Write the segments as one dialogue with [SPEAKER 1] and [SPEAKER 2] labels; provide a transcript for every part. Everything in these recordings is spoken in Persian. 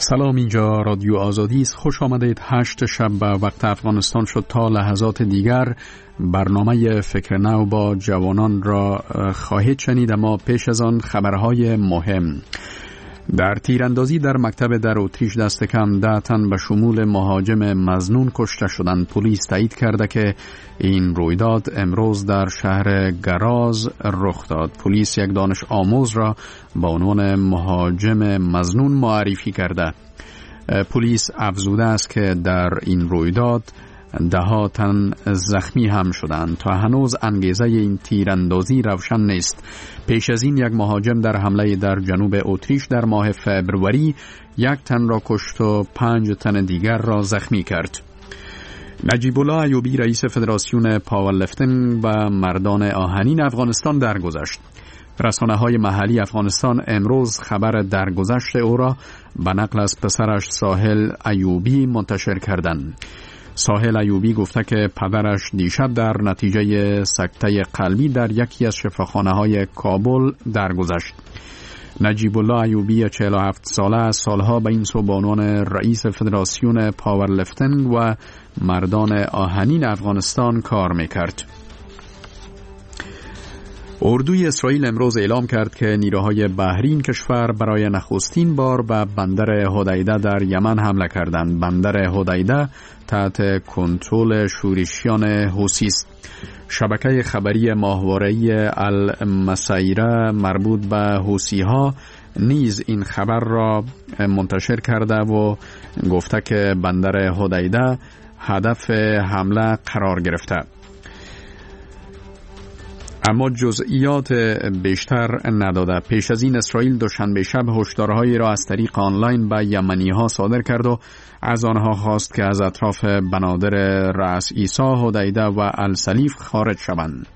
[SPEAKER 1] سلام، اینجا رادیو آزادی است. خوش آمدید. 8 شب به وقت افغانستان شد. تا لحظات دیگر برنامه فکر نو با جوانان را خواهید شنید، اما پیش از آن خبرهای مهم. در تیراندازی در مکتب در اتریش دست کم 10 تن به شمول مهاجم مظنون کشته شدند. پلیس تایید کرده که این رویداد امروز در شهر گراز رخ داد. پلیس یک دانش آموز را با عنوان مهاجم مظنون معرفی کرده. پلیس افزوده است که در این رویداد 10 تن زخمی هم شدند. تا هنوز انگیزه این تیراندازی روشن نیست. پیش از این یک مهاجم در حمله در جنوب اتریش در ماه فبروری 1 تن را کشت و 5 تن دیگر را زخمی کرد. نجیب الله ایوبی رئیس فدراسیون پاورلیفتینگ و مردان آهنین افغانستان درگذشت. رسانه‌های محلی افغانستان امروز خبر درگذشت او را به نقل از پسرش ساحل ایوبی منتشر کردند. ساحل ایوبی گفته که پدرش دیشب در نتیجه سکته قلبی در یکی از شفاخانه‌های کابل درگذشت. نجیب الله ایوبی 47 ساله از سالها به این سو به عنوان رئیس فدراسیون پاورلیفتینگ و مردان آهنین افغانستان کار میکرد. اردوی اسرائیل امروز اعلام کرد که نیروهای بحرین کشور برای نخستین بار به بندر حدیده در یمن حمله کردند. بندر حدیده تحت کنترل شورشیان حوثی است. شبکه خبری ماهواره‌ای المسیره مربوط به حوثی‌ها نیز این خبر را منتشر کرده و گفته که بندر حدیده هدف حمله قرار گرفته، اما جزئیات بیشتر نداده. پیش از این اسرائیل دوشنبه شب هشدارهایی را از طریق آنلاین به یمنی‌ها صادر کرد و از آنها خواست که از اطراف بنادر رأس عیسی، حدیده و السلیف خارج شوند.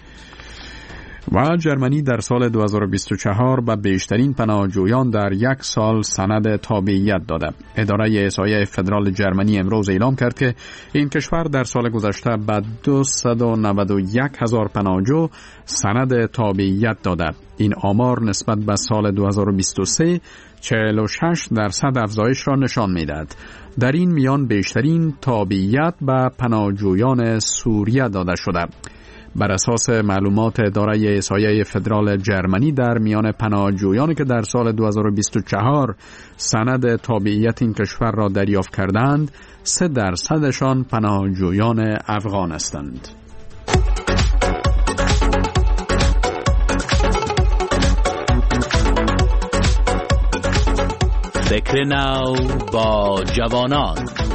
[SPEAKER 1] و جرمنی در سال 2024 به بیشترین پناهجویان در 1 سال سند تابعیت داده. اداره احصایه فدرال جرمنی امروز اعلام کرد که این کشور در سال گذشته به 291,000 پناهجو سند تابعیت داده. این آمار نسبت به سال 2023 46% افزایش را نشان می‌دهد. در این میان بیشترین تابعیت به پناهجویان سوریه داده شده. بر اساس معلومات اداره احصایه فدرال جرمنی در میان پناهجویانی که در سال 2024 سند تابعیت این کشور را دریافت کردند، 3% پناهجویان افغان هستند.
[SPEAKER 2] فکر نو با جوانان.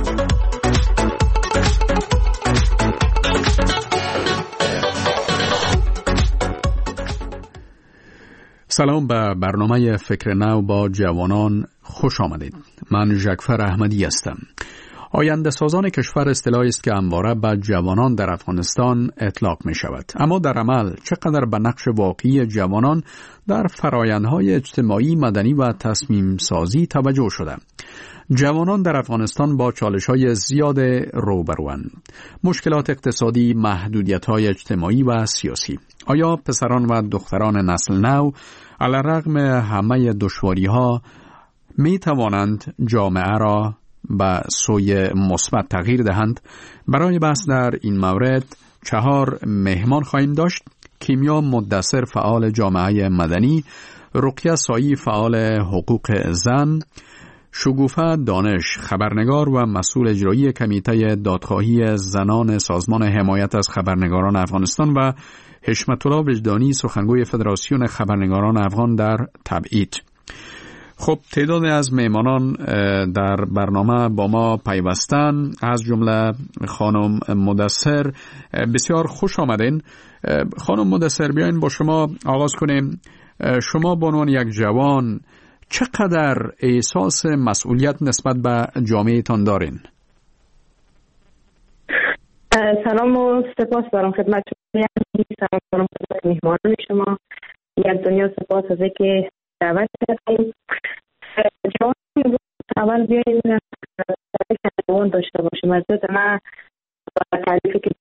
[SPEAKER 1] سلام، به برنامه فکر نو با جوانان خوش آمدید. من ژکفر احمدی هستم. آینده سازان کشور اصطلاحی است که همواره به جوانان در افغانستان اطلاق می شود. اما در عمل چقدر به نقش واقعی جوانان در فرآیندهای اجتماعی، مدنی و تصمیم سازی توجه شده؟ جوانان در افغانستان با چالش‌های زیاد روبروند. مشکلات اقتصادی، محدودیت‌های اجتماعی و سیاسی. آیا پسران و دختران نسل نو علیرغم همه دشواری‌ها می توانند جامعه را به سوی مثبت تغییر دهند؟ برای بحث در این مورد 4 مهمان خواهیم داشت. کیمیا مدثر، فعال جامعه مدنی، رقیه سایی، فعال حقوق زن، شگوفه دانش، خبرنگار و مسئول اجرایی کمیته دادخواهی زنان سازمان حمایت از خبرنگاران افغانستان، و حشمت الله وجدانی، سخنگوی فدراسیون خبرنگاران افغان در تبعید. خب، تعداد از مهمانان در برنامه با ما پیوستن، از جمله خانم مدثر. بسیار خوش آمدین. خانم مدثر، بیاین با شما آغاز کنیم. شما به عنوان یک جوان چقدر احساس مسئولیت نسبت به جامعه تان دارین؟
[SPEAKER 3] سلام و سپاس دارم خدمت شما. سلام دارم خدمت مهمانان شما. یک دنیا سپاس از اینکه دعوت کردیم. جوان اول بیاییم جوان داشته باشیم. از من تعریفی که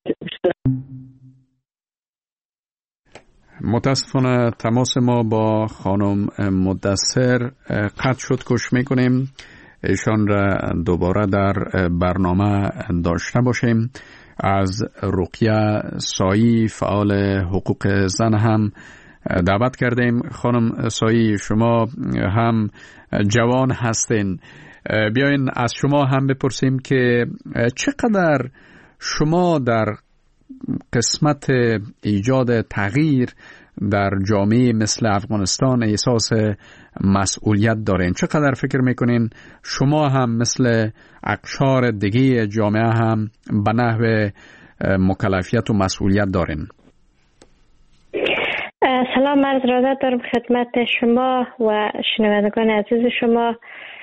[SPEAKER 1] متاسفانه تماس ما با خانم مدثر قطع شد. کوشش میکنیم ایشان را دوباره در برنامه داشته باشیم. از رقیه سایی فعال حقوق زن هم دعوت کردیم. خانم سایی، شما هم جوان هستین، بیاین از شما هم بپرسیم که چقدر شما در قسمت ایجاد تغییر در جامعه مثل افغانستان احساس مسئولیت دارین؟ چقدر فکر میکنین شما هم مثل اقشار دیگه جامعه هم به نحو مکلفیت و مسئولیت دارین؟
[SPEAKER 4] سلام، عرض ارادت دارم خدمت شما و شنوندگان عزیز شما.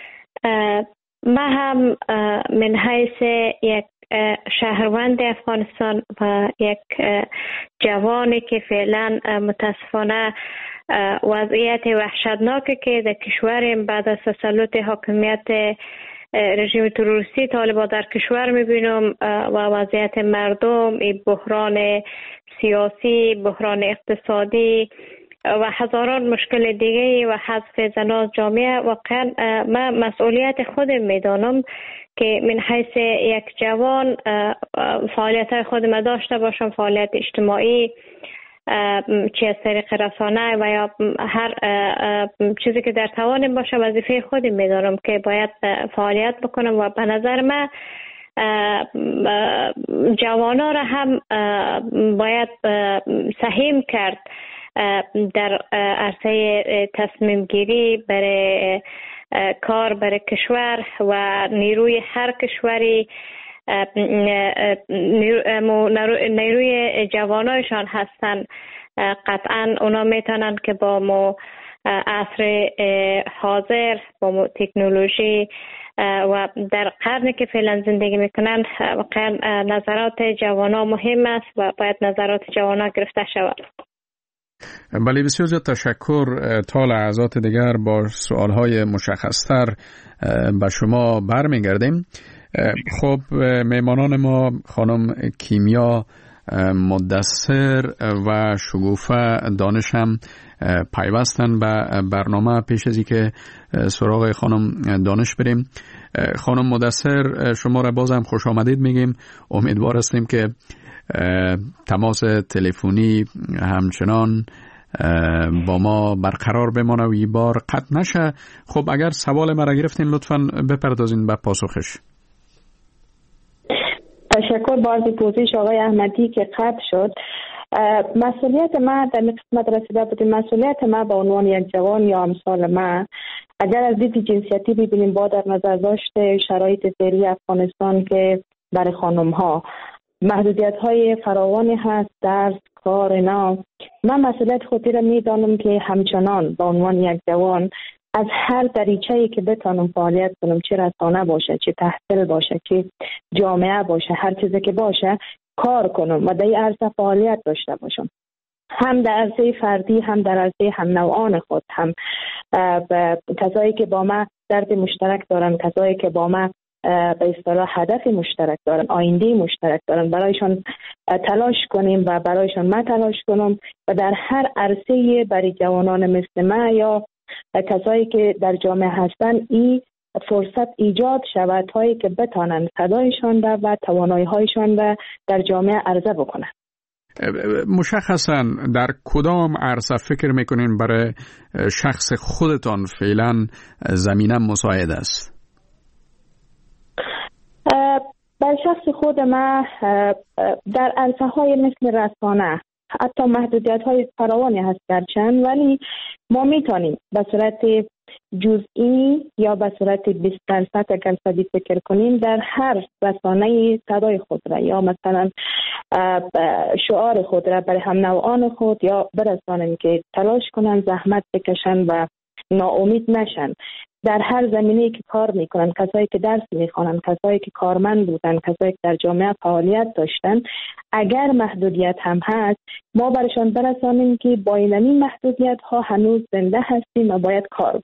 [SPEAKER 4] من هم من حیث یک شهروند افغانستان و یک جوانی که فعلا متاسفانه وضعیت وحشتناکی که در کشورم بعد از تسلط حاکمیت رژیم تروریستی طالبان در کشور میبینم و وضعیت مردم، بحران سیاسی، بحران اقتصادی و هزاران مشکل دیگه و حذف زنان از جامعه، واقعا من مسئولیت خودم میدانم که من حیث یک جوان فعالیت خودم داشته باشم، فعالیت اجتماعی، چه از طریق رسانه و یا هر چیزی که در توانم باشه، وظیفه خودم میدارم که باید فعالیت بکنم و به نظر من جوانا را هم باید سهم کرد در عرصه تصمیم گیری برای کار برای کشور و نیروی هر کشوری نیروی جوانایشان هستن. قطعا اونا میتونن که با ما عصر حاضر، با ما تکنولوژی و در قرنی که فعلا زندگی میکنن، واقعا نظرات جوانا مهم است و باید نظرات جوانا گرفته شود.
[SPEAKER 1] بله، بسیار زیاد تشکر. تا لحظات دیگر با سوالهای مشخصتر به شما برمیگردیم. خب، میمانان ما خانم کیمیا مدثر و شگوفه دانش هم پیوستن به برنامه. پیش از اینکه سراغ خانم دانش بریم، خانم مدثر شما را بازم خوش آمدید میگیم. امیدوار هستیم که تماس تلفنی همچنان با ما برقرار بمانه و این بار قطع نشه. خب، اگر سوال ما را گرفتین لطفاً بپردازین به پاسخش.
[SPEAKER 3] تشکر باز پوزش آقای احمدی که قطع شد. مسئولیت ما در قسمت رسیده بود. مسئولیت ما به عنوان یک جوان یا امثال ما، اگر از دید جنسیتی ببینیم، با در نظر داشته شرایط فعلی افغانستان که برای خانم ها محدودیت های فراوانی هست، درس، کار، اینا، من مسئولیت خودی را میدانم که همچنان به عنوان یک جوان از هر دریچه‌ای که بتانم فعالیت کنم، چه رسانه باشه، چه تحصیل باشه، چه جامعه باشه، هر چیزی که باشه کار کنم و در این عرصه فعالیت داشته باشم، هم در عرصه فردی، هم در عرصه هم نوعان خود، هم کسایی که با ما درد مشترک دارن، کسایی که با ما به اصطلاح هدف مشترک دارن، آینده مشترک دارن، برایشان تلاش کنیم و برایشان من تلاش کنم و در هر عرصه برای جوانان مثل من یا کسایی که در جامعه هستن این فرصت ایجاد شود هایی که بتانن صدایشان و توانایی هایشان در جامعه عرضه بکنن.
[SPEAKER 1] مشخصا در کدام عرصه فکر میکنین برای شخص خودتان فعلا زمینه مساعد است؟
[SPEAKER 3] برای شخص خود ما در عرصه های مثل رسانه حتی محدودیت های فراوانی هست گرچند، ولی ما میتونیم به صورت جزئی یا به صورت 20% اگر صدی فکر کنیم در هر رسانه صدای خود را یا مثلا شعار خود را برای هم نوعان خود یا برسانیم که تلاش کنن، زحمت بکشن و ناامید نشن. در هر زمینه‌ای که کار میکنن، کسایی که درس میخوانن، کسایی که کارمند بودن، کسایی که در جامعه فعالیت داشتن، اگر محدودیت هم هست ما برشان برسانیم که با این محدودیت ها هنوز زنده هستیم و باید کار.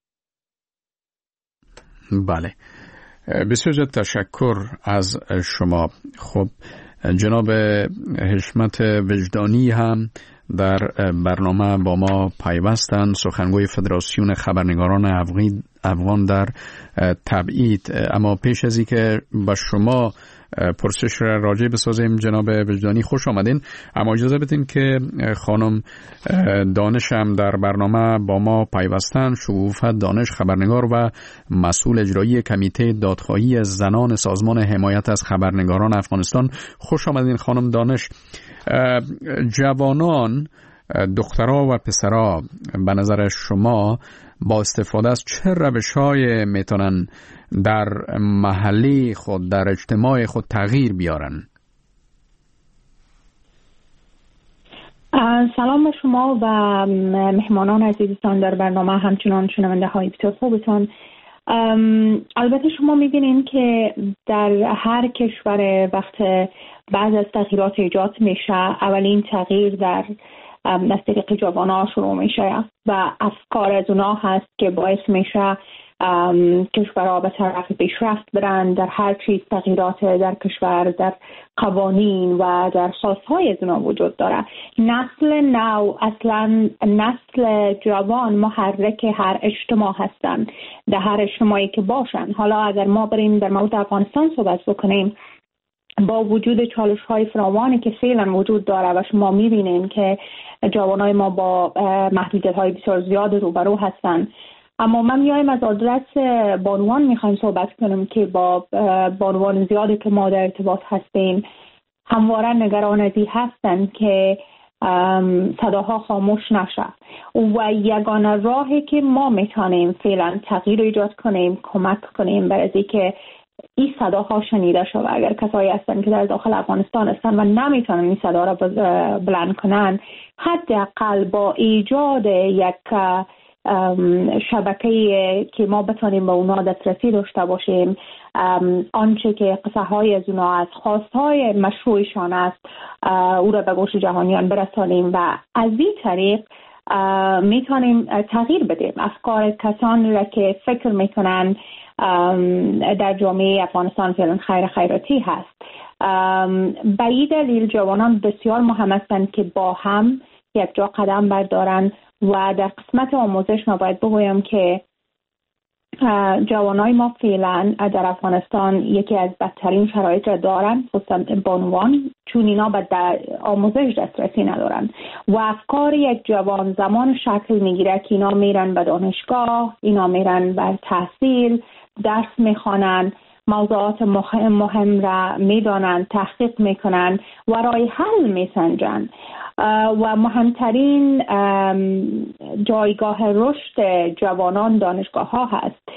[SPEAKER 1] بله، بسیار زیاد تشکر از شما. خب، جناب حشمت وجدانی هم در برنامه با ما پیوستن، سخنگوی فدراسیون خبرنگاران افغان در تبعید. اما پیش از اینکه با شما پرسش را راجع بسازیم جناب وجدانی، خوش آمدین. اما اجازه بدین که خانم دانش هم در برنامه با ما پیوستن. شگوفه دانش، خبرنگار و مسئول اجرایی کمیته دادخواهی زنان سازمان حمایت از خبرنگاران افغانستان. خوش آمدین خانم دانش. جوانان، دخترها و پسرها، به نظر شما با استفاده از چه روش‌های میتونن در محلی خود، در اجتماع خود تغییر بیارن؟
[SPEAKER 5] سلام به شما و مهمانان عزیزتان در برنامه، همچنان شنونده های بسیار خوبتان. البته شما می‌بینید که در هر کشور وقت بعض از تغییرات ایجاد میشه، اولین تغییر در از طریق جوانان شروع میشه و افکار از اونا هست که باعث میشه کشورها به طرف پیشرفت برند. در هر چیز تغییرات در کشور، در قوانین و در خواستهای از اونا وجود داره. نسل نو، اصلا نسل جوان محرک هر اجتماع هستند، در هر اجتماعی که باشن. حالا اگر ما بریم در مورد افغانستان صحبت بکنیم، با وجود چالش‌های فراوانی که فعلا وجود داره و شما می‌بینید که جوانای ما با محدودیت‌های بسیار زیاد روبرو هستند، اما من میایم از آدرس بانوان میخوایم صحبت کنم که با بانوان زیادی که ما در ارتباط هستیم همواره نگران از این هستند که صداها خاموش نشه و یگانه راهی که ما میتونیم فعلا تغییر ایجاد کنیم، کمک کنیم برای اینکه این صداها شنیده شود. اگر کسایی هستند که در داخل افغانستان هستند و نمیتونن این صدا را بلند کنن، حداقل با ایجاد یک شبکه‌ای که ما بتونیم به اونا دسترسی داشته باشیم، آنچه که قصه های از اونا از خواستهای مشروعشان است او را به گوش جهانیان برسانیم و از این طریق میتونیم تغییر بدیم افکار کسانی را که فکر میکنن در جامعه افغانستان فعلا خیراتی هست. به این دلیل جوانان بسیار مهم هستند که با هم یک جا قدم بردارن و در قسمت آموزش ما باید بگویم که جوانای ما فعلا در افغانستان یکی از بدترین شرایط را دارن، خصوصا بانوان، چون اینا به آموزش دسترسی ندارن و افکار یک جوان زمان شکل میگیره که اینا میرن به دانشگاه، اینا میرن به تحصیل، درس میخوانن، موضوعات مهم را میدانند، تحقیق میکنند و راه حل میسنجند و مهمترین جایگاه رشد جوانان دانشگاه ها هست.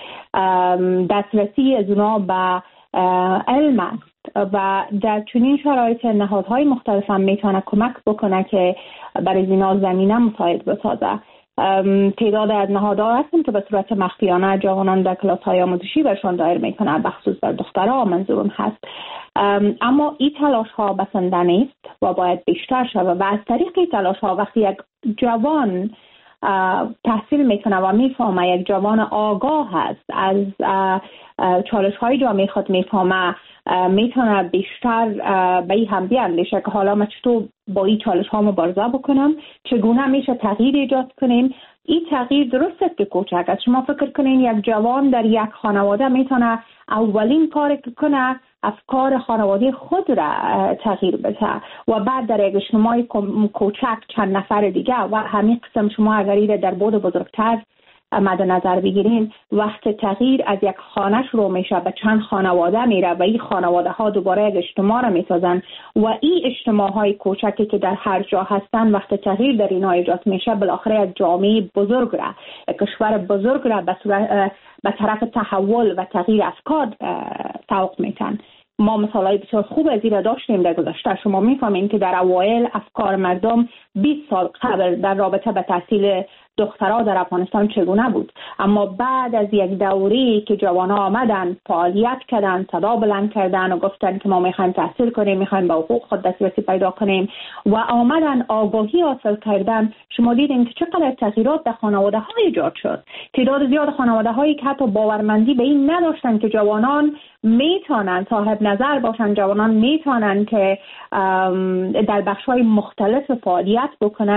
[SPEAKER 5] دسترسی از اونا به علم است و در چنین شرایط نهادهای مختلف هم میتونه کمک بکنه که برای اینا زمینه مساعد بسازه. تعداد از نهادها هستن که به صورت مخفیانه جوانان در کلاس های آموزشی برشان دایر میکنه، بخصوص بر دخترها منظورم هست. اما این تلاش ها بسنده نیست و باید بیشتر شود و از طریق این تلاش ها وقتی یک جوان تحصیل میکنه و میفهمه، یک جوان آگاه هست، از چالش های جامعه خود میفهمه، میتونه بیشتر به این هم بیاندیشه که حالا من چطور با این چالش ها مبارزه بکنم، چگونه میشه تغییر ایجاد کنیم. این تغییر درست است که کوچک است. شما فکر کنین یک جوان در یک خانواده میتونه اولین کاری که کنه افکار خانواده خود را تغییر بده و بعد در یک اجتماع کوچک چند نفر دیگه و همین قسم شما اگر در بود بزرگتر مد نظر بگیرین، وقت تغییر از یک خانه شروع میشه به چند خانواده میره و این خانواده ها دوباره یک اجتماع را میسازن و این اجتماع های کوچکی که در هر جا هستن وقت تغییر در اینا ایجاد میشه بالاخره یک جامعه بزرگ را، یک کشور بزرگ را به طرف تحول و تغییر افکار سوق میتن. ما مثالای بسیار خوب از این را داشتیم در گذشته. شما میفهمین که در اوایل افکار مردم 20 سال قبل در رابطه به تحصیل دخترها در افغانستان چگونه بود، اما بعد از یک دوری که جوانها آمدن، فعالیت کردن، صدا بلند کردن و گفتن که ما میخوایم تحصیل کنیم، میخوایم به حقوق خود دسترسی پیدا کنیم و آمدن آگاهی حاصل کردن، شما دیدین که چقدر تغییرات در خانواده های ایجاد شد. تعداد زیاد خانواده هایی که حتی باورمندی به این نداشتن که جوانان میتونن صاحب نظر باشن، جوانان میتونن که در بخش‌های مختلف فعالیت بکنن،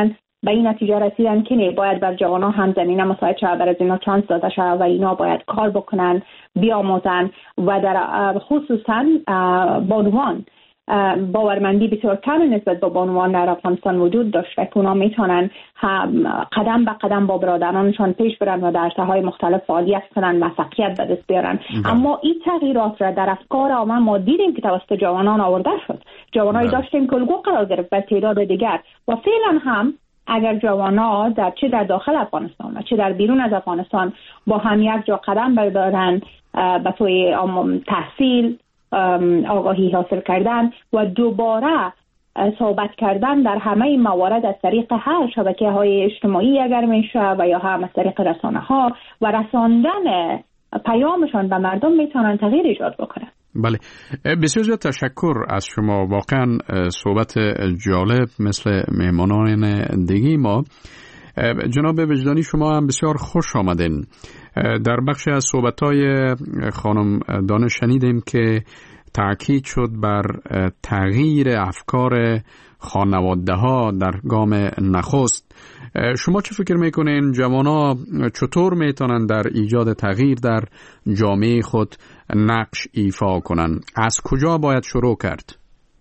[SPEAKER 5] به این نتیجه رسیدن که نه، باید بر جوانان هم زمینه مساعد شود، بر از اینا چانس داده شود و اینا باید کار بکنن، بیاموزن و در خصوصا بانوان باورمندی بسیار کم نسبت به بانوان در افغانستان وجود داشته که اونا میتونن قدم به قدم با برادرانشان پیش برن و در ساحه‌های مختلف فعالیت کنن، موفقیت به دست بیارن. اما این تغییرات را در افکار عامه ما دیدیم که توسط جوانان آورده شد. جوانایی داشتیم که الگو قرار گرفت به تعداد دیگر و فعلا هم اگر جوانا چه در داخل افغانستان و چه در بیرون از افغانستان با هم یک جا قدم بردارن به توی تحصیل، آگاهی حاصل کردن و دوباره صحبت کردن در همه موارد از طریق هر شبکه‌های اجتماعی اگر میشه و یا هم از طریق رسانه‌ها و رساندن پیامشان به مردم میتونن تغییر ایجاد بکنن.
[SPEAKER 1] بله، بسیار زیاد تشکر از شما. واقعا صحبت جالب مثل مهمانان دیگه ما. جناب وجدانی شما هم بسیار خوش آمدین. در بخش از صحبت‌های خانم دانش شنیدیم که تاکید شد بر تغییر افکار خانواده‌ها در گام نخست. شما چه فکر میکنین جوانا چطور میتونن در ایجاد تغییر در جامعه خود نقش ایفا کنن؟ از کجا باید شروع کرد؟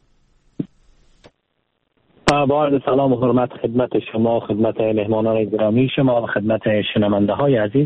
[SPEAKER 6] با عرض سلام و حرمت خدمت شما، خدمت مهمانان گرامی شما و خدمت شنونده های عزیز.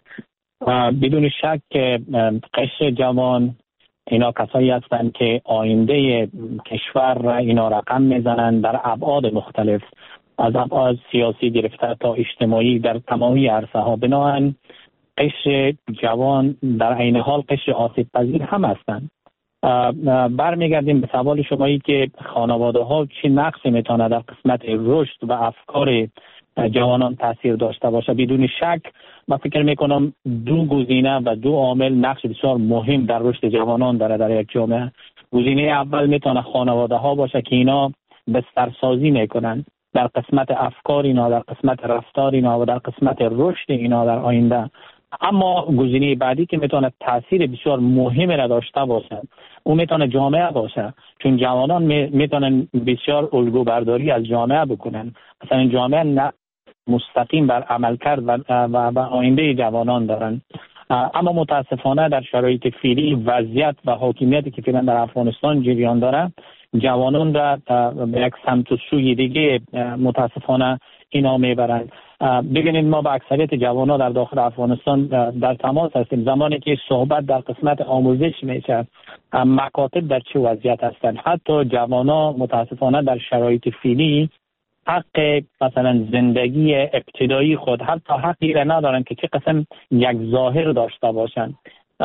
[SPEAKER 6] بدون شک که قشر جوان اینا کسایی هستند که آینده کشور را اینا رقم میزنند در ابعاد مختلف، از ابعاد سیاسی گرفته تا اجتماعی در تمامی عرصه ها. بنابراین قشر جوان در عین حال قشر آسیب پذیر هم هستند. برمیگردیم به سوال شمایی که خانواده ها چه نقشی میتونه در قسمت رشد و افکار جوانان تاثیر داشته باشه. بدون شک من فکر میکنم دو گزینه و دو عامل نقش بسیار مهم در رشد جوانان داره در یک جامعه. گزینه اول میتونه خانواده ها باشه که اینا بسترسازی میکنن در قسمت افکار اینا، در قسمت رفتار اینا و در قسمت رشد اینا در آینده. اما گزینه بعدی که میتونه تاثیر بسیار مهم را داشته باشه اون میتونه جامعه باشه، چون جوانان میتونن بسیار الگو برداری از جامعه بکنن. مثلا جامعه نه مستقیم بر عمل کرد و آینده جوانان دارن. اما متاسفانه در شرایط فعلی وضعیت و حاکمیتی که فعلا در افغانستان جریان داره جوانان را به یک سمت و سوی دیگه متاسفانه اینا میبرند. ببینید ما با اکثریت جوانان در داخل افغانستان در تماس هستیم. زمانی که صحبت در قسمت آموزش میشه، مکاتب در چه وضعیت هستند، حتی جوانان متاسفانه در شرایط فعلی حق مثلا زندگی ابتدایی خود حتی حقی را ندارن که چه قسم یک ظاهر داشته باشن.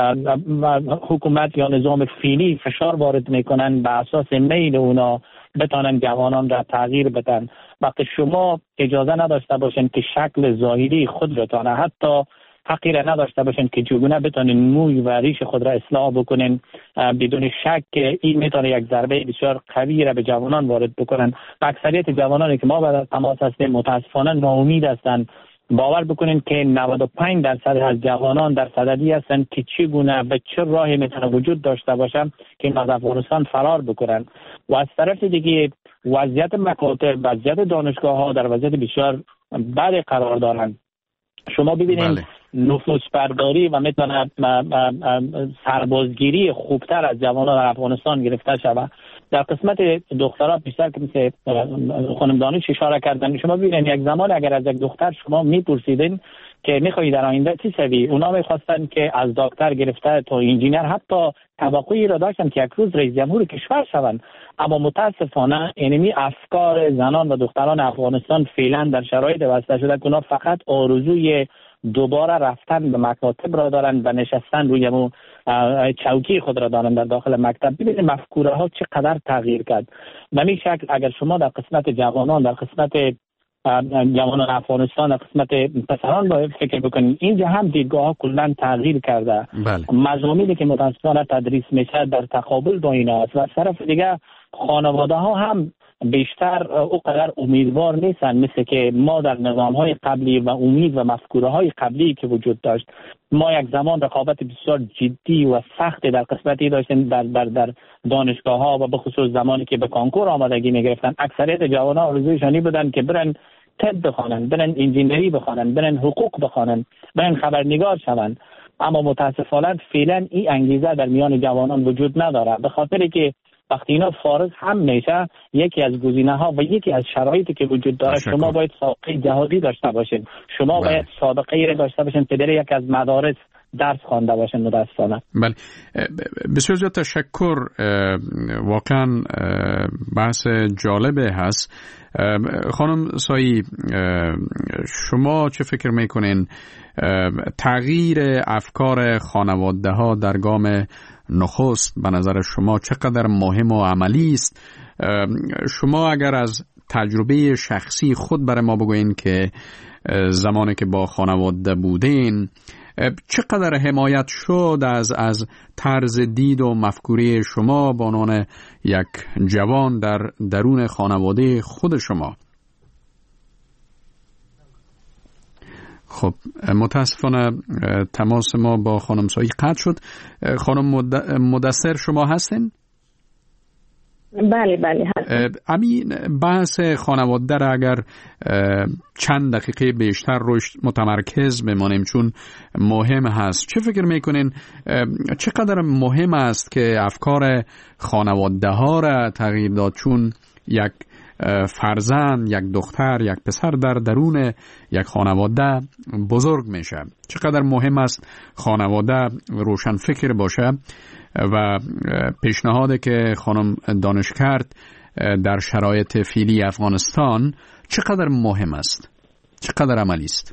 [SPEAKER 6] حکومت یا نظام فعلی فشار وارد میکنن به اساس میل اونا بتانن جوانان را تغییر بدن. وقتی شما اجازه نداشته باشن که شکل ظاهری خود را تانه، حتی حقی را نداشته باشن که چگونه بتانن موی و ریش خود را اصلاح بکنن، بدون شک این میتونه یک ضربه بسیار قوی را به جوانان وارد بکنن. اکثریت جوانانی که ما با تماس هستیم متاسفانه ناامید هستند. باور بکنین که 95% از جوانان در صددی هستند که چگونه و چه راهی میتونه وجود داشته باشن که از افغانستان فرار بکنن. و از طرف دیگه وضعیت مکاتب، وضعیت دانشگاه ها در وضعیت بسیار بد قرار دارند. شما ببینید نفوذ برداری و میتونه سربازگیری خوبتر از جوانان در افغانستان گرفته شود. در قسمت دخترها بیشتر که مثل خانم دانش اشاره کردن، شما ببینید یک زمان اگر از یک دختر شما میپرسیدین که میخوایی در آینده چی شوی، اونا میخواستن که از دکتر گرفته تا انجینر حتی توقعی را داشتن که یک روز رئیس جمهور کشور شوند. اما متاسفانه اینمی افکار زنان و دختران افغانستان فعلا در شرایط واسطه شده که اونا فقط آرزوی دوباره رفتن به مکاتب را دارن و نشستن روی چوکی خود را دارن در داخل مکتب. ببینید مفکوره ها چقدر تغییر کرد. به این شکل اگر شما در قسمت جوانان، در قسمت جوانان افغانستان، در قسمت پسران باید فکر بکنید، اینجا هم دیدگاه ها کلا تغییر کرده. مضامینی که متاسفانه تدریس میشه در تقابل با اینا است و از طرف دیگه خانواده ها هم بیشتر اونقدر امیدوار نیستن مثل که ما در نظام‌های قبلی و امید و مفکوره‌های قبلی که وجود داشت. ما یک زمان رقابت بسیار جدی و سختی در قسمتی داشتیم در دانشگاه‌ها و به خصوص زمانی که به کنکور آمادگی می‌گرفتن. اکثریت جوانان آرزویشانی بودن که برن طب بخوانن، برن انجینری بخوانن، برن حقوق بخوانن، برن خبرنگار شون. اما متاسفانه فعلا این انگیزه در میان جوانان وجود نداره، به خاطری که وقتی اینا فارغ هم میشه یکی از گزینه‌ها و یکی از شرایطی که وجود داره شما باید سابقه جهادی داشته باشین، شما باید سابقه داشته باشین که در یک از مدارس درس خوانده باشین متاسفانه.
[SPEAKER 1] بله، بسیار زیاد تشکر. واقعا بحث جالبه هست. خانم سایی، شما چه فکر میکنین تغییر افکار خانواده ها در گام نخست به نظر شما چقدر مهم و عملی است؟ شما اگر از تجربه شخصی خود برای ما بگوین که زمانی که با خانواده بودین چقدر حمایت شد از طرز دید و مفکوره شما به عنوان یک جوان در درون خانواده خود شما؟ خب متاسفانه تماس ما با خانم سایی قطع شد. خانم مدثر شما هستین؟
[SPEAKER 3] بله هستم.
[SPEAKER 1] همین بحث خانواده را اگر چند دقیقه بیشتر روش متمرکز بمانیم چون مهم هست، چه فکر میکنین چقدر مهم است که افکار خانواده ها را تغییر داد؟ چون یک فرزند، یک دختر، یک پسر در درون یک خانواده بزرگ میشه. چقدر مهم است خانواده روشن فکر باشه و پیشنهادی که خانم دانش کرد در شرایط فعلی افغانستان چقدر مهم است، چقدر عملی است؟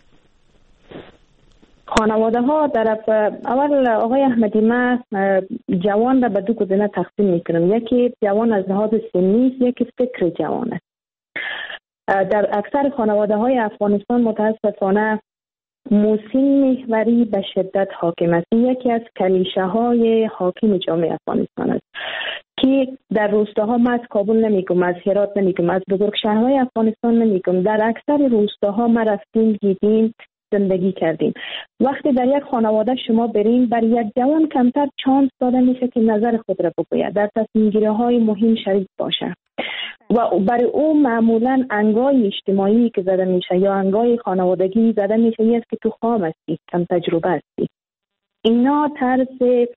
[SPEAKER 3] خانواده ها در اول آقای احمدی، من جوان را به دو گزینه تقسیم میکنم. یکی جوان از لحاظ سنی است، یکی فکر جوان است. در اکثر خانواده های افغانستان متاسفانه موسیم محوری به شدت حاکم است. یکی از کلیشه های حاکم جامعه افغانستان است که در روستاها، من از کابل نمیگم، از هرات نمیگم، از بزرگ شهرهای افغانستان نمیگم، در اکثر روستاها ما رفتیم، دیدیم، زندگی کردیم. وقتی در یک خانواده شما برین، بر یک جوان کمتر چانس داده میشه که نظر خود را بگوید، در تصمیم گیری های مهم شریک باشه و برای او معمولا انگای اجتماعی که زده میشه یا انگای خانوادگی زده میشه یه است که تو خام هستی، کم تجربه هستی. اینا طرز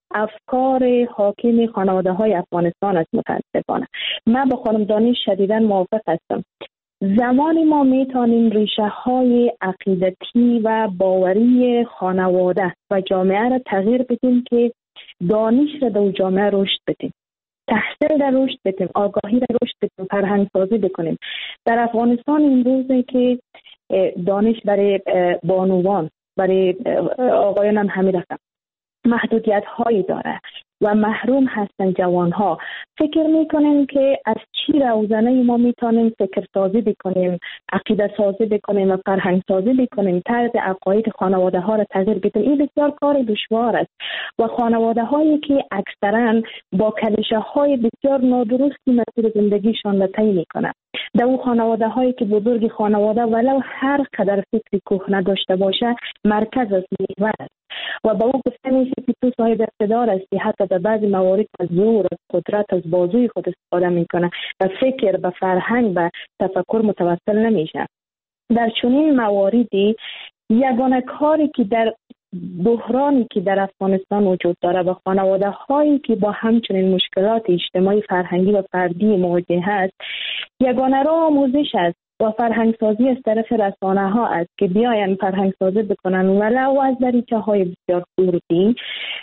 [SPEAKER 3] افکار حاکم خانواده های افغانستان است. متاسفانه من با خانم دانش شدیداً موافق هستم. زمانی ما میتونیم ریشه های عقیدتی و باوری خانواده و جامعه را تغییر بدیم که دانش را در جامعه رشد بدیم، تحصیل را رشد بدیم، آگاهی را رشد بدیم، فرهنگ سازی بکنیم. در افغانستان امروزه که دانش برای بانوان، برای آقایان هم همین رقم محدودیت هایی داره و محروم هستن جوان ها. فکر میکنیم که از چی روزانه ما میتونیم فکر سازی بکنیم، عقیده سازی بکنیم و فرهنگ سازی بکنیم، طرز عقاید خانواده ها را تغییر بدیم. این بسیار کار دشوار است و خانواده هایی که اکثرا با کلیشه های بسیار نادرستی مسیر زندگیشان را طی میکنند. در اون خانواده هایی که بزرگ خانواده ولو هر قدر فکری کهنه داشته باشه مرکز از محور است و با او گفته میشه که تو صاحب اقتدار هستی، حتی در بعضی موارد از زور، از قدرت، از بازوی خود استفاده میکنه و فکر به فرهنگ و تفکر متوسل نمیشه. در چنین مواردی یگانه کاری که در بحرانی که در افغانستان وجود داره و خانواده هایی که با همچنین مشکلات اجتماعی، فرهنگی و فردی مواجه هست، یگانه راه آموزش است و فرهنگ سازی از طرف رسانه ها است که بیاین فرهنگ سازی بکنن ولو از دریچه های بسیار خوردی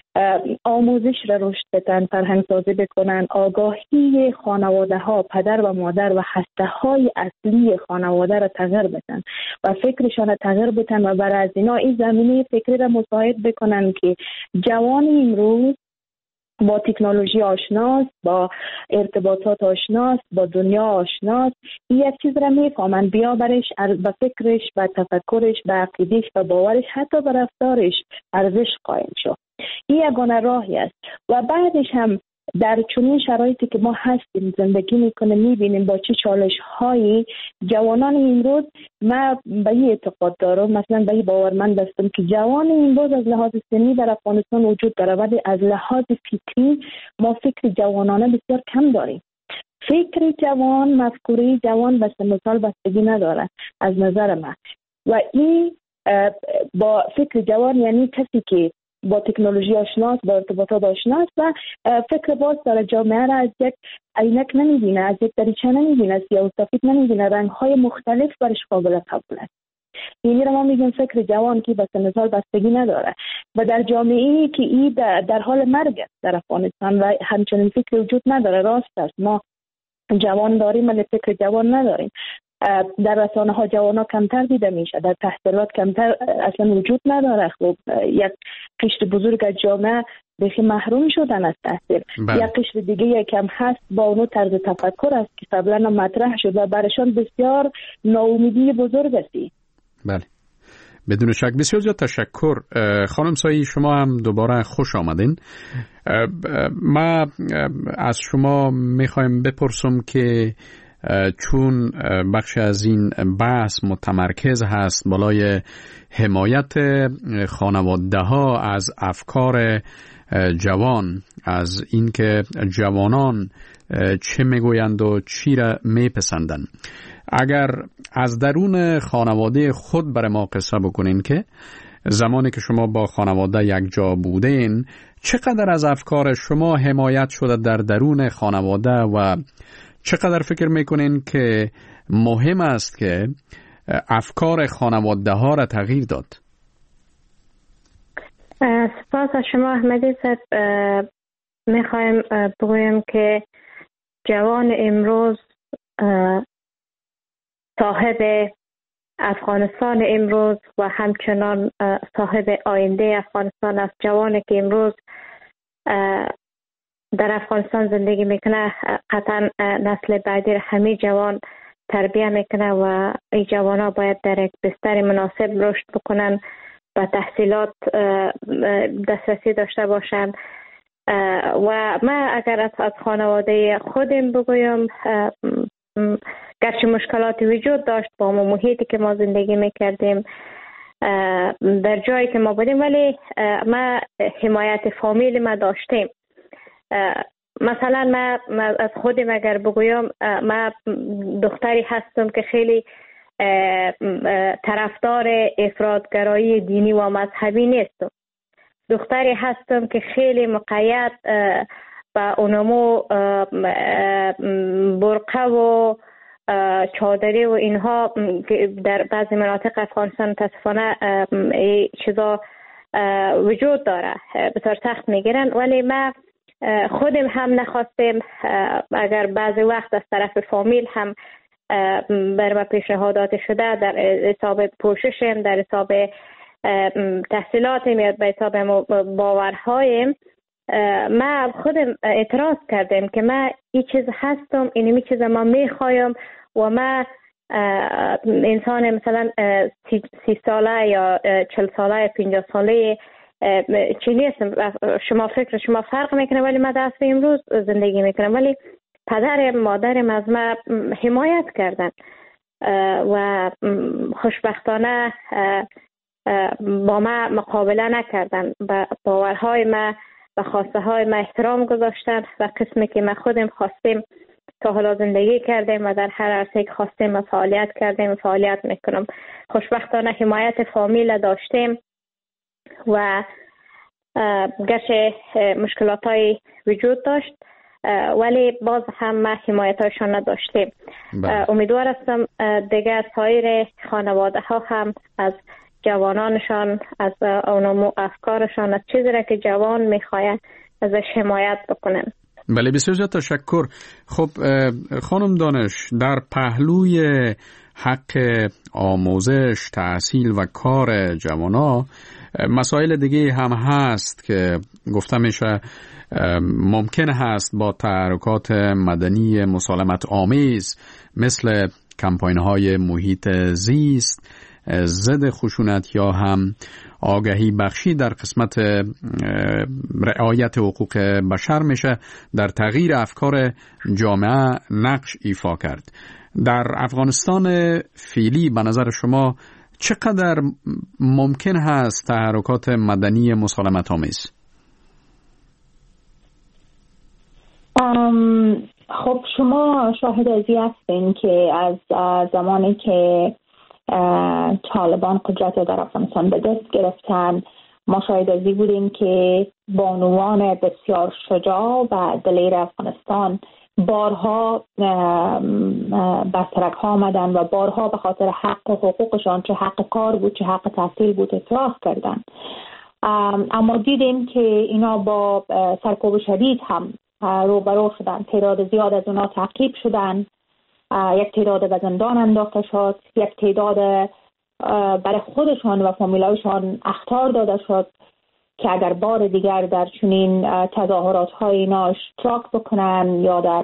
[SPEAKER 3] آموزش را رشد بدن، فرهنگ سازی بکنن، آگاهی خانواده ها، پدر و مادر و هسته های اصلی خانواده را تغییر بدن و فکرشان را تغییر بدن و برای از اینا این زمینه فکری را مساعد بکنن که جوان امروز با تکنولوژی آشناست، با ارتباطات آشناست، با دنیا آشناست، این یک چیز را میفهمن، بیا برش به فکرش، به تفکرش، به عقیدش، به باورش، حتی به رفتارش ارزش قائل شد. این یگانه راهی است و بعدش هم در چنین شرایطی که ما هستیم زندگی میکنه میبینیم با چه چالش هایی جوانان امروز، من به این اعتقاد دارم، مثلا به این باورمند هستم که جوان امروز از لحاظ سنی در افغانستان وجود داره ولی از لحاظ فکری ما فکر جوانانه بسیار کم داریم. فکر جوان، مفکوره جوان به مثال بستگی نداره. از نظر من. و این با فکر جوان یعنی کسی که با تکنولوژی آشناست، با ارتباطات آشناست و فکر باز داره، جامعه را از یک عینک نمیبینه، از یک دریچه نمیبینه، سیاه و سفید نمیبینه، رنگ‌های مختلف برش قابل قبول است. یعنی ما میگیم فکر جوان که به سن سال بستگی نداره و در جامعه‌ای که این در حال مرگ است در افغانستان و همچنین فکر وجود نداره. راست است ما جوان داریم ولی فکر جوان نداریم. در رسانه ها جوان ها کمتر دیده میشه، در تحصیلات کمتر اصلا وجود نداره. خب یک قشر بزرگ از جامعه بخی محروم شدن از تحصیل. یک قشر دیگه یکم هست با اونو طرز تفکر است که قبلا مطرح شد و برشان بسیار ناامیدی بزرگ است.
[SPEAKER 1] بله بدون شک. بسیار زیاد تشکر خانم سایی، شما هم دوباره خوش آمدین. ما از شما میخوایم بپرسم که چون بخش از این بحث متمرکز هست بالای حمایت خانواده ها از افکار جوان، از اینکه جوانان چه میگویند و چی را میپسندند، اگر از درون خانواده خود برای ما قصه بکنین که زمانی که شما با خانواده یک جا بودین چقدر از افکار شما حمایت شده در درون خانواده و چقدر فکر میکنین که مهم است که افکار خانواده ها را تغییر داد؟
[SPEAKER 4] سپاس از شما احمدی صاحب. میخوایم بگویم که جوان امروز صاحب افغانستان امروز و همچنان صاحب آینده افغانستان است. جوانی که امروز در افغانستان زندگی میکنه قطعا نسل بعدی همه جوان تربیه میکنه و این جوان ها باید در یک بستر مناسب رشد بکنن و تحصیلات دسترسی داشته باشند. و من اگر از خانواده خودم بگویم، گرچه مشکلاتی وجود داشت با محیطی که ما زندگی میکردیم در جایی که ما بودیم، ولی ما حمایت فامیل ما داشتیم. مثلا من از خودم اگر بگویم، من دختری هستم که خیلی طرفدار افراطگرایی دینی و مذهبی نیستم. دختری هستم که خیلی مقید با اونمو برقه و چادری و اینها در بعضی مناطق افغانستان متاسفانه چیزا وجود داره، بسیار سخت میگیرن. ولی ما خودم هم نخواستیم، اگر بعضی وقت از طرف فامیل هم بر ما پیشنهادات شده در حساب پوششم، در حساب تحصیلاتم یا به حساب باورهایم، ما خودم اعتراض کردم که ما این چیز هستم، اینمی چیز ما میخوایم و ما انسان مثلا 30 ساله یا 40 ساله 50 ساله چی نیستم. شما فکر شما فرق میکنه ولی من دست امروز زندگی میکنم، ولی پدرم مادرم از ما حمایت کردن و خوشبختانه با ما مقابله نکردن، با باورهای ما و خواسته های ما احترام گذاشتن و قسمی که ما خودم خواستیم تا حالا زندگی کردیم و در هر عرصه که خواستیم و فعالیت کردیم و فعالیت میکنم. خوشبختانه حمایت فامیل داشتیم و گرچه مشکلات های وجود داشت ولی باز هم ما حمایت هایشان نداشتیم. امیدوار هستم دیگر سایر خانواده ها هم از جوانانشان، از اونمو افکارشان، از چیزی را که جوان میخواید ازش حمایت بکنن.
[SPEAKER 1] بله بسیار زیاد تشکر. خب خانم دانش، در پهلوی حق آموزش، تحصیل و کار جوانا مسائل دیگه هم هست که گفته میشه ممکن هست با تحرکات مدنی مسالمت آمیز مثل کمپاین های محیط زیست، ضد خشونت یا هم آگاهی بخشی در قسمت رعایت حقوق بشر میشه در تغییر افکار جامعه نقش ایفا کرد. در افغانستان فعلی به نظر شما چقدر ممکن هست تحرکات مدنی مسالمت آمیز؟
[SPEAKER 5] خب شما شاهد ازی هستین که از زمانی که طالبان قدرت در افغانستان به دست گرفتن، ما شاهد ازی بودیم که بانوان بسیار شجاع و دلیر افغانستان بارها برترک ها آمدن و بارها به خاطر حق و حقوقشان، چه حق کار بود چه حق تحصیل بود، اعتراض کردن. اما دیدیم که اینا با سرکوب شدید هم روبرو شدن. تعداد زیاد از اونا تعقیب شدن، یک تعداد به زندان انداخته شد، یک تعداد برای خودشان و فامیلایشان اخطار داده شد که اگر بار دیگر در چنین تظاهرات های اینا اشتراک بکنن یا در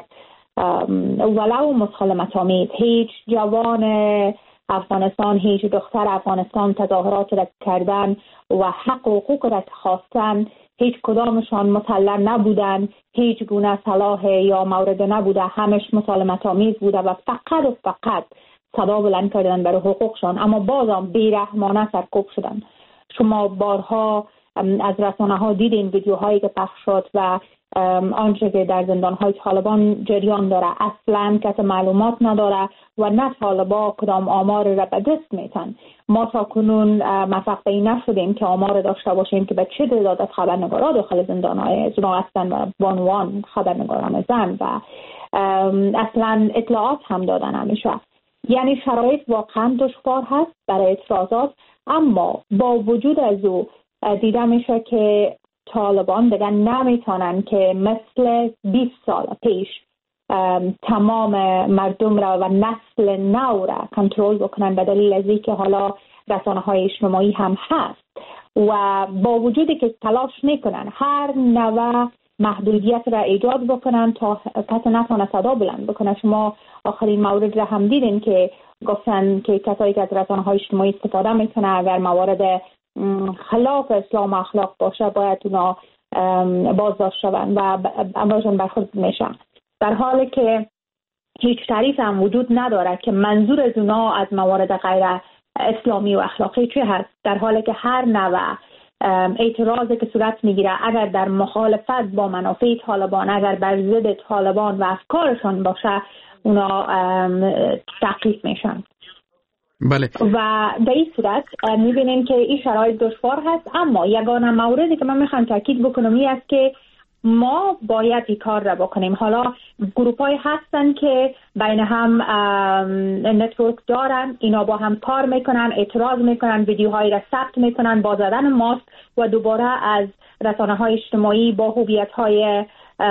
[SPEAKER 5] ولو مسالمت آمیز، هیچ جوان افغانستان، هیچ دختر افغانستان تظاهرات را کردن و حق و حقوق را خواستن، هیچ کدامشان مسلح نبودن، هیچ گونه صلاح یا مورد نبوده، همش مسالمت آمیز بوده و فقط صدا بلند کردن برای حقوقشان، اما بازم بیرحمانه سرکوب شدن. شما بارها از رسانه ها دیدین ویدیوهایی که پخش شد و آنچه که در زندان های طالبان جریان داره اصلا کس معلومات نداره و نه طالبا کدام آمار را به دست میتن. ما تا کنون موفق به این نشدیم که آمار داشته باشیم که به چه تعداد از خبرنگارا داخل زندان های زنا هستن و بانوان خبرنگاران زن و اصلا اطلاعات هم دادن همیشه. یعنی شرایط واقعا دشوار هست برای اعتراضات، اما با وجود از او دیده میشه که طالبان دیگه نمیتونن که مثل 20 سال پیش تمام مردم را و نسل نو را کنترل بکنن، به دلیل از اینکه حالا رسانه‌های اجتماعی هم هست و با وجودی که تلاش میکنن هر نوع محدودیت را ایجاد بکنن تا کسی نتونه صدا بلند بکنه. شما آخرین مورد را هم دیدین که گفتن که کسایی که از رسانه‌های اجتماعی استفاده میکنه اگر موارد خلاف اسلام و اخلاق باشه باید اونا بازداشت شون و امرشون برخورد میشن، در حالی که هیچ تعریف هم وجود نداره که منظور از اونا از موارد غیر اسلامی و اخلاقی چی هست، در حالی که هر نوع اعتراضی که صورت میگیره اگر در مخالفت با منافع طالبان، اگر بر ضد طالبان و افکارشان باشه، اونا تعقیب میشن.
[SPEAKER 1] بله.
[SPEAKER 5] و در این صورت میبینیم که این شرایط دشوار هست، اما یگانه موردی که من میخوام تاکید بکنم این است که ما باید این کار را بکنیم. حالا گروپ های هستن که بین هم نتورک دارن، اینا با هم کار میکنن، اعتراض میکنن، ویدیوهایی را ثبت میکنن با زدن ماسک و دوباره از رسانه های اجتماعی با هویت های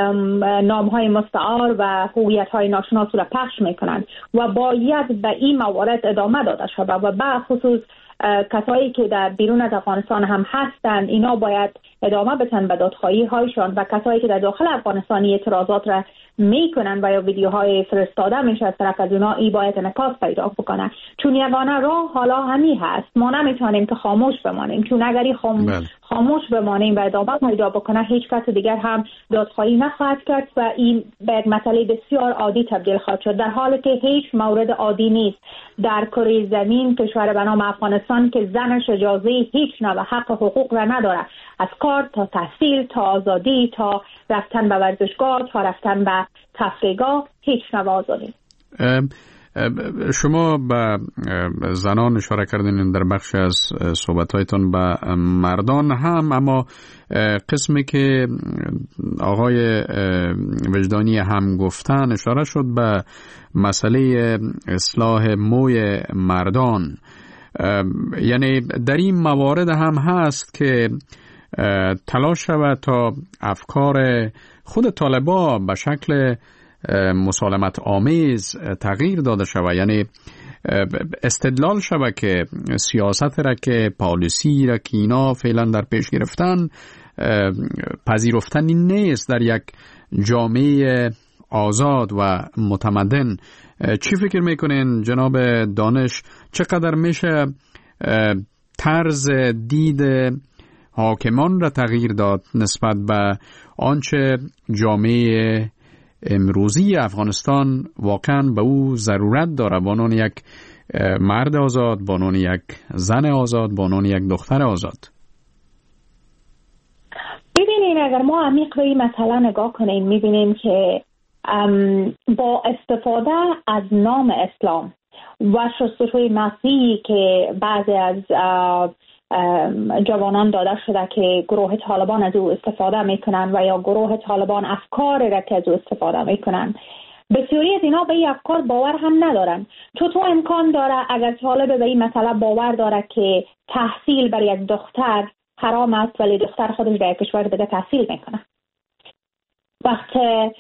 [SPEAKER 5] نام های مستعار و هویت های ناشناس را پخش میکنن و باید به این موارد ادامه داده شود و به خصوص کسایی که در بیرون از افغانستان هم هستند اینا باید ادامه بدن به دادخواهی هایشان و کسایی که در داخل افغانستان اعتراضات را میکنن و یا ویدیوهای فرستاده میشه از طرف از اونا، ای باید انعکاس پیدا بکنه، چون یگانه راه حالا همین هست. ما نمیتونیم که خاموش بمانیم، چون اگر خاموش بمانیم و ادامه پیدا بکنه هیچ کس دیگر هم دادخواهی نخواهد کرد و این به مسئله بسیار عادی تبدیل خواهد شد، در حالی که هیچ مورد عادی نیست در کره زمین کشور به نام افغانستان که زنش اجازه هیچ نوع حق و حقوق را نداره، از کار تا تحصیل تا آزادی تا رفتن به ورزشگاه تا رفتن به تفریحگاه هیچ نوع آزادی.
[SPEAKER 1] شما به زنان اشاره کردین در بخش از صحبت‌هایتان، به مردان هم، اما قسمی که آقای وجدانی هم گفتن اشاره شد به مسئله اصلاح موی مردان. یعنی در این موارد هم هست که تلاش شود تا افکار خود طالبا به شکل مسالمت آمیز تغییر داده شود، یعنی استدلال شود که سیاست را که پالیسی را که اینا فعلا در پیش گرفتن پذیرفتنی نیست در یک جامعه آزاد و متمدن. چی فکر میکنین جناب دانش، چقدر میشه طرز دید حاکمان را تغییر داد نسبت به آنچه جامعه امروزی افغانستان واقعا به او ضرورت داره، به عنوان یک مرد آزاد، به عنوان یک زن آزاد، به عنوان یک دختر آزاد؟
[SPEAKER 5] ببینین اگر ما عمیق به این مسئله نگاه کنیم میبینیم که با استفاده از نام اسلام و شستشوی مغزی که بعضی از جوانان داده شده که گروه طالبان از او استفاده میکنن و یا گروه طالبان افکار را که از او استفاده میکنن. بسیاری از اینا به این افکار باور هم ندارن. چطور امکان داره اگر طالب به این مسئله باور داره که تحصیل برای یک دختر حرام است ولی دختر خودش در کشور دیگه تحصیل میکنه؟ وقتی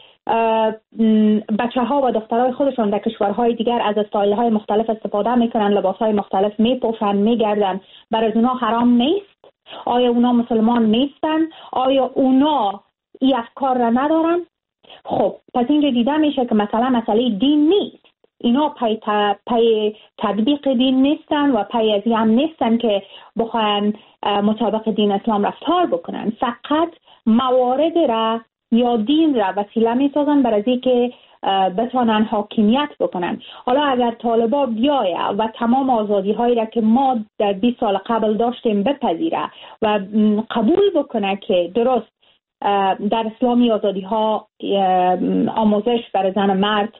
[SPEAKER 5] بچه ها و دخترای خودشون در کشورهای دیگر از استایل های مختلف استفاده میکنن، لباس های مختلف میپوشن، میگردن، برای اونا حرام نیست؟ آیا اونا مسلمان نیستن؟ آیا اونا این افکار را ندارن؟ خب پس اینجا دیده میشه که مثلا مسئله دین نیست. اینا پی تطبیق دین نیستن و پی از هم نیستن که بخواهن مطابق دین اسلام رفتار بکنن. فقط موارد را یا دین را وسیله میسازن برای از اینکه بتونن حاکمیت بکنن. حالا اگر طالبا بیایه و تمام آزادی هایی را که ما در 20 سال قبل داشتیم بپذیره و قبول بکنه که درست در اسلامی آزادی ها آموزش برای زن و مرد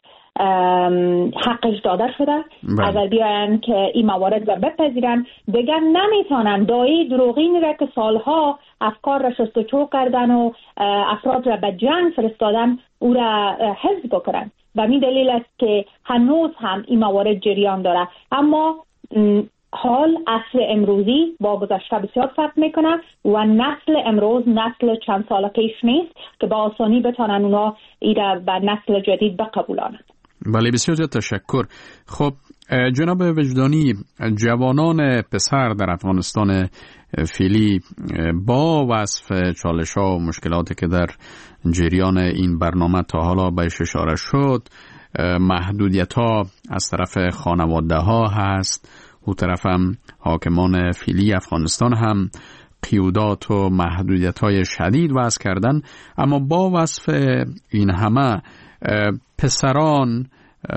[SPEAKER 5] حقش داده شده، اگر بیاین که این موارد را بپذیرن دیگر نمیتونن دایی دروغین را که سالها افکار را شستشو کردن و افراد را به جنگ فرستادن او را حفظ بکنن. و می دلیل است که هنوز هم این موارد جریان داره. اما حال اصل امروزی با گذشته بسیار فرق میکنه و نسل امروز نسل چند سال پیش نیست که با آسانی بتونن اونا ایره به نسل جدید بقبولانند.
[SPEAKER 1] بله بسیار تشکر. خب جناب وجدانی، جوانان پسر در افغانستان فعلی با وصف چالش‌ها و مشکلاتی که در جریان این برنامه تا حالا بهش اشاره شد، محدودیت‌ها از طرف خانواده‌ها هست، او طرف هم حاکمان فعلی افغانستان هم قیودات و محدودیت‌های شدید وضع کردن. اما با وصف این همه پسران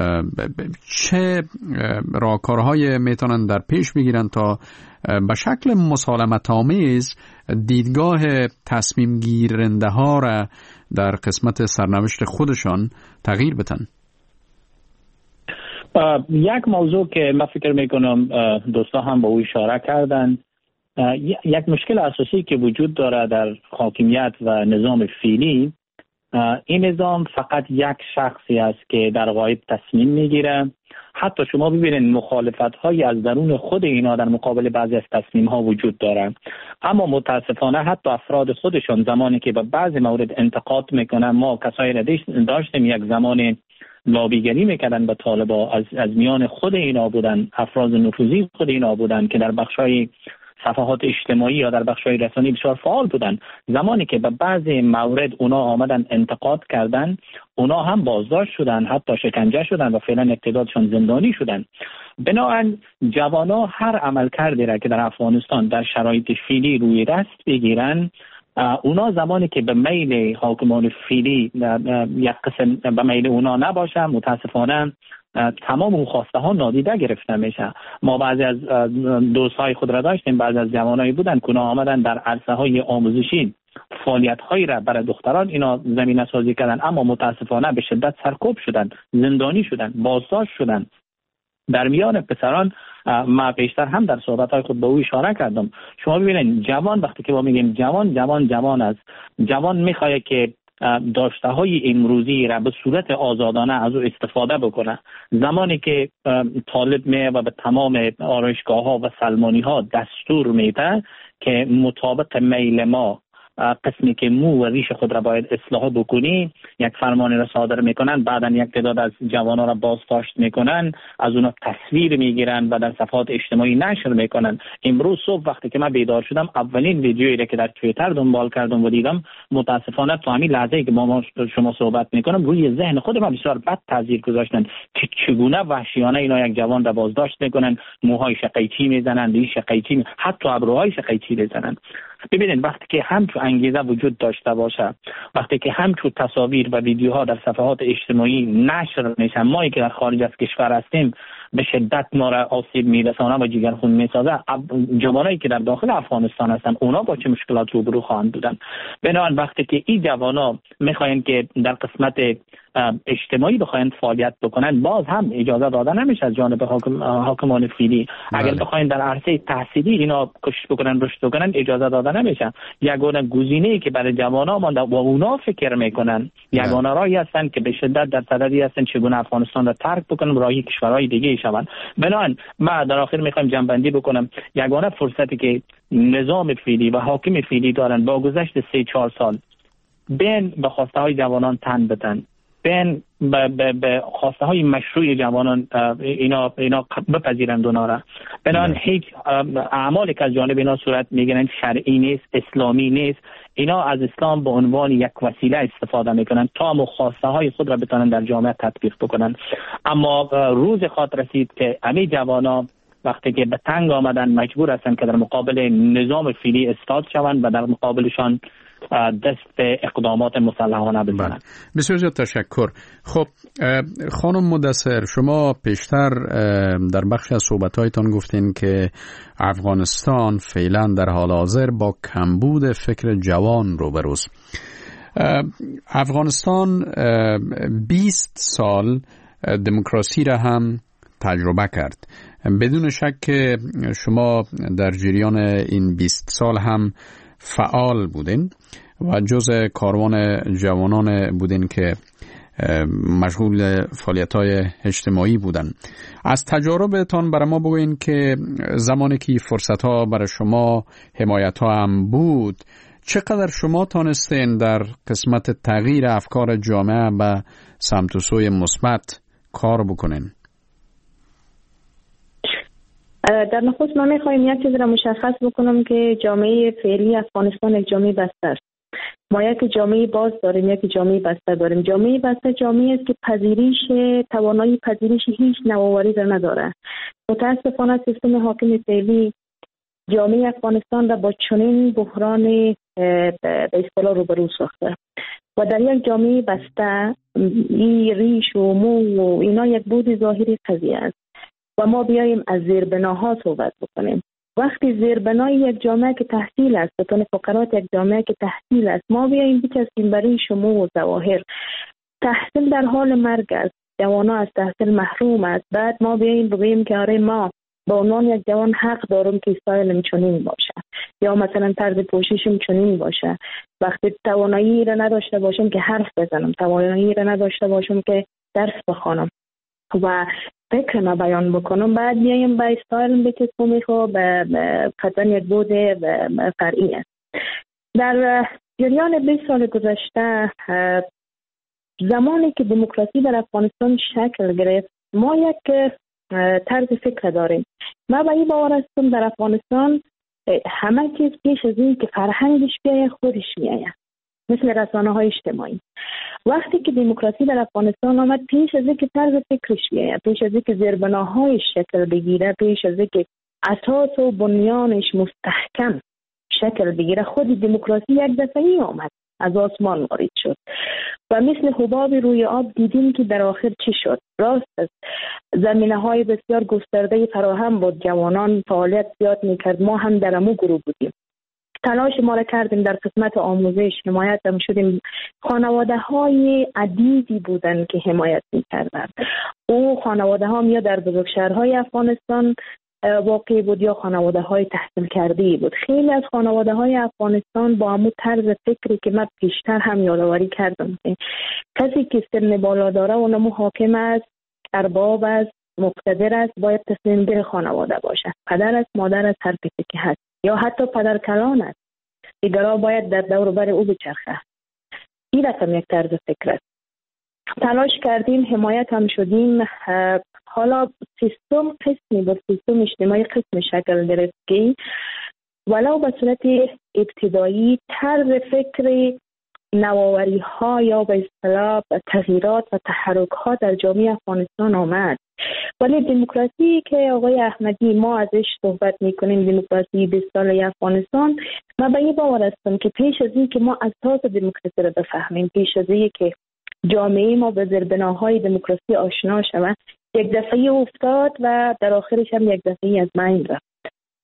[SPEAKER 1] چه راهکارهای میتونن در پیش بگیرن تا به شکل مسالمت آمیز دیدگاه تصمیم گیرنده ها را در قسمت سرنوشت خودشان تغییر بدن؟
[SPEAKER 6] یک موضوع که من فکر میکنم دوستا هم با او اشاره کردن، یک مشکل اساسی که وجود داره در حاکمیت و نظام فعلی، این نظام فقط یک شخصی است که در غایب تصمیم میگیره. حتی شما ببینید مخالفت های از درون خود اینا در مقابل بعضی از تصمیم ها وجود داره، اما متاسفانه حتی افراد خودشون زمانی که به بعضی مورد انتقاد میکنن، ما کسایی را داشتیم یک زمان لابیگری میکردن به طالبا، از میان خود اینا بودن، افراد نفوذی خود اینا بودن که در بخشای صفحات اجتماعی یا در بخشای رسانه‌ای بسیار فعال بودن. زمانی که به بعضی مورد اونا آمدن انتقاد کردن، اونا هم بازداشت شدن، حتی شکنجه شدن و فعلا تعدادشون زندانی شدن. بنابراین جوانا هر عملکردی را که در افغانستان در شرایط فعلی روی دست بگیرن، اونا زمانی که به میل حاکمان فعلی یک قسم به میل اونا نباشه، متاسفانه تمام اون خواسته ها نادیده گرفته میشه. ما بعضی از دوستای خود را داشتیم، بعضی از جوانایی بودن که اونا آمدن در عرصه های آموزشی فعالیت هایی را برای دختران اینا زمینه سازی کردن، اما متاسفانه به شدت سرکوب شدن، زندانی شدن، بازداشت شدن. در میان پسران ما بیشتر هم در صحبت‌های خود به او اشاره کردم. شما ببینید جوان، وقتی که ما میگیم جوان است، جوان میخواد که داشته های امروزی را به صورت آزادانه از او استفاده بکنه. زمانی که طالب میه و به تمام آرایشگاه ها و سلمانی ها دستور میده که مطابق میل ما قسمی که مو و ریش خود را باید اصلاح بکنی، یک فرمانی را صادر میکنن، بعدن یک تعداد از جوانان را بازداشت میکنن، از اونا تصویر میگیرن و در صفحات اجتماعی نشر میکنن. امروز صبح وقتی که من بیدار شدم، اولین ویدیویی را که در توییتر دنبال کردم و دیدم، متاسفانه تو همین لحظه‌ای که با شما صحبت میکنم روی ذهن خود من بسیار بد تاثیر گذاشتن که چگونه وحشیانه اینا یک جوان را بازداشت میکنن، موهای شقیچی میزنن، ریش شقیچی، حتی ابروهای شقیچی میزنن. ببینید وقتی که همچون انگیزه وجود داشته باشه، وقتی که همچون تصاویر و ویدیوها در صفحات اجتماعی نشر میشن، ما که در خارج از کشور هستیم به شدت ما را آسیب میرسانه و جگرخون میسازه. جوانایی که در داخل افغانستان هستن اونا با چه مشکلات روبرو خواهند بودن؟ بنابراین وقتی که این جوانا میخواین که در قسمت اجتماعی بخواین فعالیت بکنن باز هم اجازه داده نمیشه از جانب حاکمان فعلی. اگر بخواین در عرصه تحصیلی اینا کشش بکنن رشد بکنن اجازه داده نمیشه. یگانه گزینه‌ای که برای جوانان مانده و اونا فکر میکنن یگانه راهی هستن که به شدت در صددی هستن چگونه افغانستان را ترک بکنن و راهی کشورهای دیگه شوند. بنابراین ما در آخر میخوایم جنبندی بکنم، یگانه فرصتی که نظام فعلی و حاکم فعلی دارن با گذشت 3-4 سال بین به خواسته های جوانان تن بدن، بین به خواسته های مشروع جوانان اینا بپذیرند اونا را. بنابراین هیچ اعمالی که از جانب اینا صورت میگیرن شرعی نیست، اسلامی نیست. اینا از اسلام به عنوان یک وسیله استفاده میکنن تا خواسته های خود را بتونن در جامعه تطبیق بکنن. اما روز خواهد رسید که همه جوانان وقتی که به تنگ آمدن مجبور هستن که در مقابل نظام فعلی استاد شوند و در مقابلشان دست به اقدامات مسلحانه بزنند.
[SPEAKER 1] بسیار زیاد تشکر. خب خانم مدثر، شما پیشتر در بخش از صحبت‌هایتان گفتین که افغانستان فعلا در حال حاضر با کمبود فکر جوان روبروست. افغانستان 20 سال دموکراسی را هم تجربه کرد. بدون شک که شما در جریان این 20 سال هم فعال بودین و جزء کاروان جوانان بودین که مشغول فعالیت‌های اجتماعی بودن. از تجاربتان برای ما بگوین که زمانی که فرصت‌ها برای شما حمایت‌ها هم بود، چقدر شما تانستین در قسمت تغییر افکار جامعه به سمت و سوی مثبت کار بکنین؟
[SPEAKER 3] در نخست ما میخوایم یک چیز را مشخص بکنم که جامعه فعلی افغانستان یک جامعه بسته است. ما یک جامعه باز داریم، یک جامعه بسته داریم. جامعه بسته جامعه است که توانایی پذیرش هیچ نوآوری را نداره. متاسفانه سیستم حاکم فعلی جامعه افغانستان را با چنین بحران به اصطلاح روبرو ساخته و در یک جامعه بسته این ریش و مو و اینا یک بود ظاهری قضیه است و ما بیاییم از زیربناها صحبت بکنیم. وقتی زیربنای یک جامعه که تحصیل است، بتون فقرات یک جامعه که تحصیل است، ما بیاییم بچسبیم برای شمو و ظواهر. تحصیل در حال مرگ است، جوانا از تحصیل محروم است. بعد ما بیاییم بگوییم که آره ما به عنوان یک جوان حق دارم که استایلم چنین باشه یا مثلا طرز پوششم چنین باشه. وقتی توانایی را نداشته باشم که حرف بزنم، توانایی را نداشته باشم که درس بخوانم و فکر ما بیان بکنم، بعد بیایم به استایل بچسبم خب قطعا یک بود فرعی است. در جریان 20 سال گذشته زمانی که دموکراسی در افغانستان شکل گرفت، ما یک طرز فکر داریم. ما به این باور هستم در افغانستان همه چیز پیش از این که فرهنگش بیاید خودش میآید، مثل رسانه‌های اجتماعی. وقتی که دموکراسی در افغانستان آمد، پیش از اینکه طرز فکرش بیاید، پیش از اینکه زیربناهایش شکل بگیره، پیش از اینکه اساس و بنیانش مستحکم شکل بگیره، خود دموکراسی یک دفعه‌ای آمد، از آسمان وارد شد و مثل حباب روی آب دیدیم که در آخر چی شد. راست است، زمینه‌های بسیار گسترده فراهم بود، جوانان فعالیت زیاد می‌کرد، ما هم در امو گروه بودیم، تلاش ما را کردیم در قسمت آموزش، حمایت هم شدیم. خانواده‌های عدیدی بودن که حمایت می‌کردند. او خانواده‌ها یا در بزرگشهرهای افغانستان واقع بود یا خانواده‌های تحصیل کرده بود. خیلی از خانواده‌های افغانستان با همون طرز فکری که من پیشتر هم یادآوری کردم، کسی که سن بالا داره اونم حاکم است، ارباب است، مقتدر است، باید تصمیم گیر خانواده باشه، پدر است، مادر است، هر کسی که هست، یا حتی پدر کلان است، دیگرها باید در دور بر او بچرخه. این رقم یک طرز فکر است. تلاش کردیم، حمایت هم شدیم. حالا سیستم قسمی با سیستم اجتماعی قسم شکل گرفت که ولو به صورت ابتدایی طرز فکر نوآوری ها یا به اصطلاح تغییرات و تحرک ها در جامعه افغانستان آمد، ولی دموکراسی که آقای احمدی ما ازش صحبت میکنیم، دموکراسی 20 ساله افغانستان، من به این باور هستم که پیش از این که ما اساس دموکراسی را بفهمیم، پیش از این که جامعه ما به زیربناهای دموکراسی آشنا شود، یک دفعه افتاد و در آخرش هم یک دفعه از بین رفت.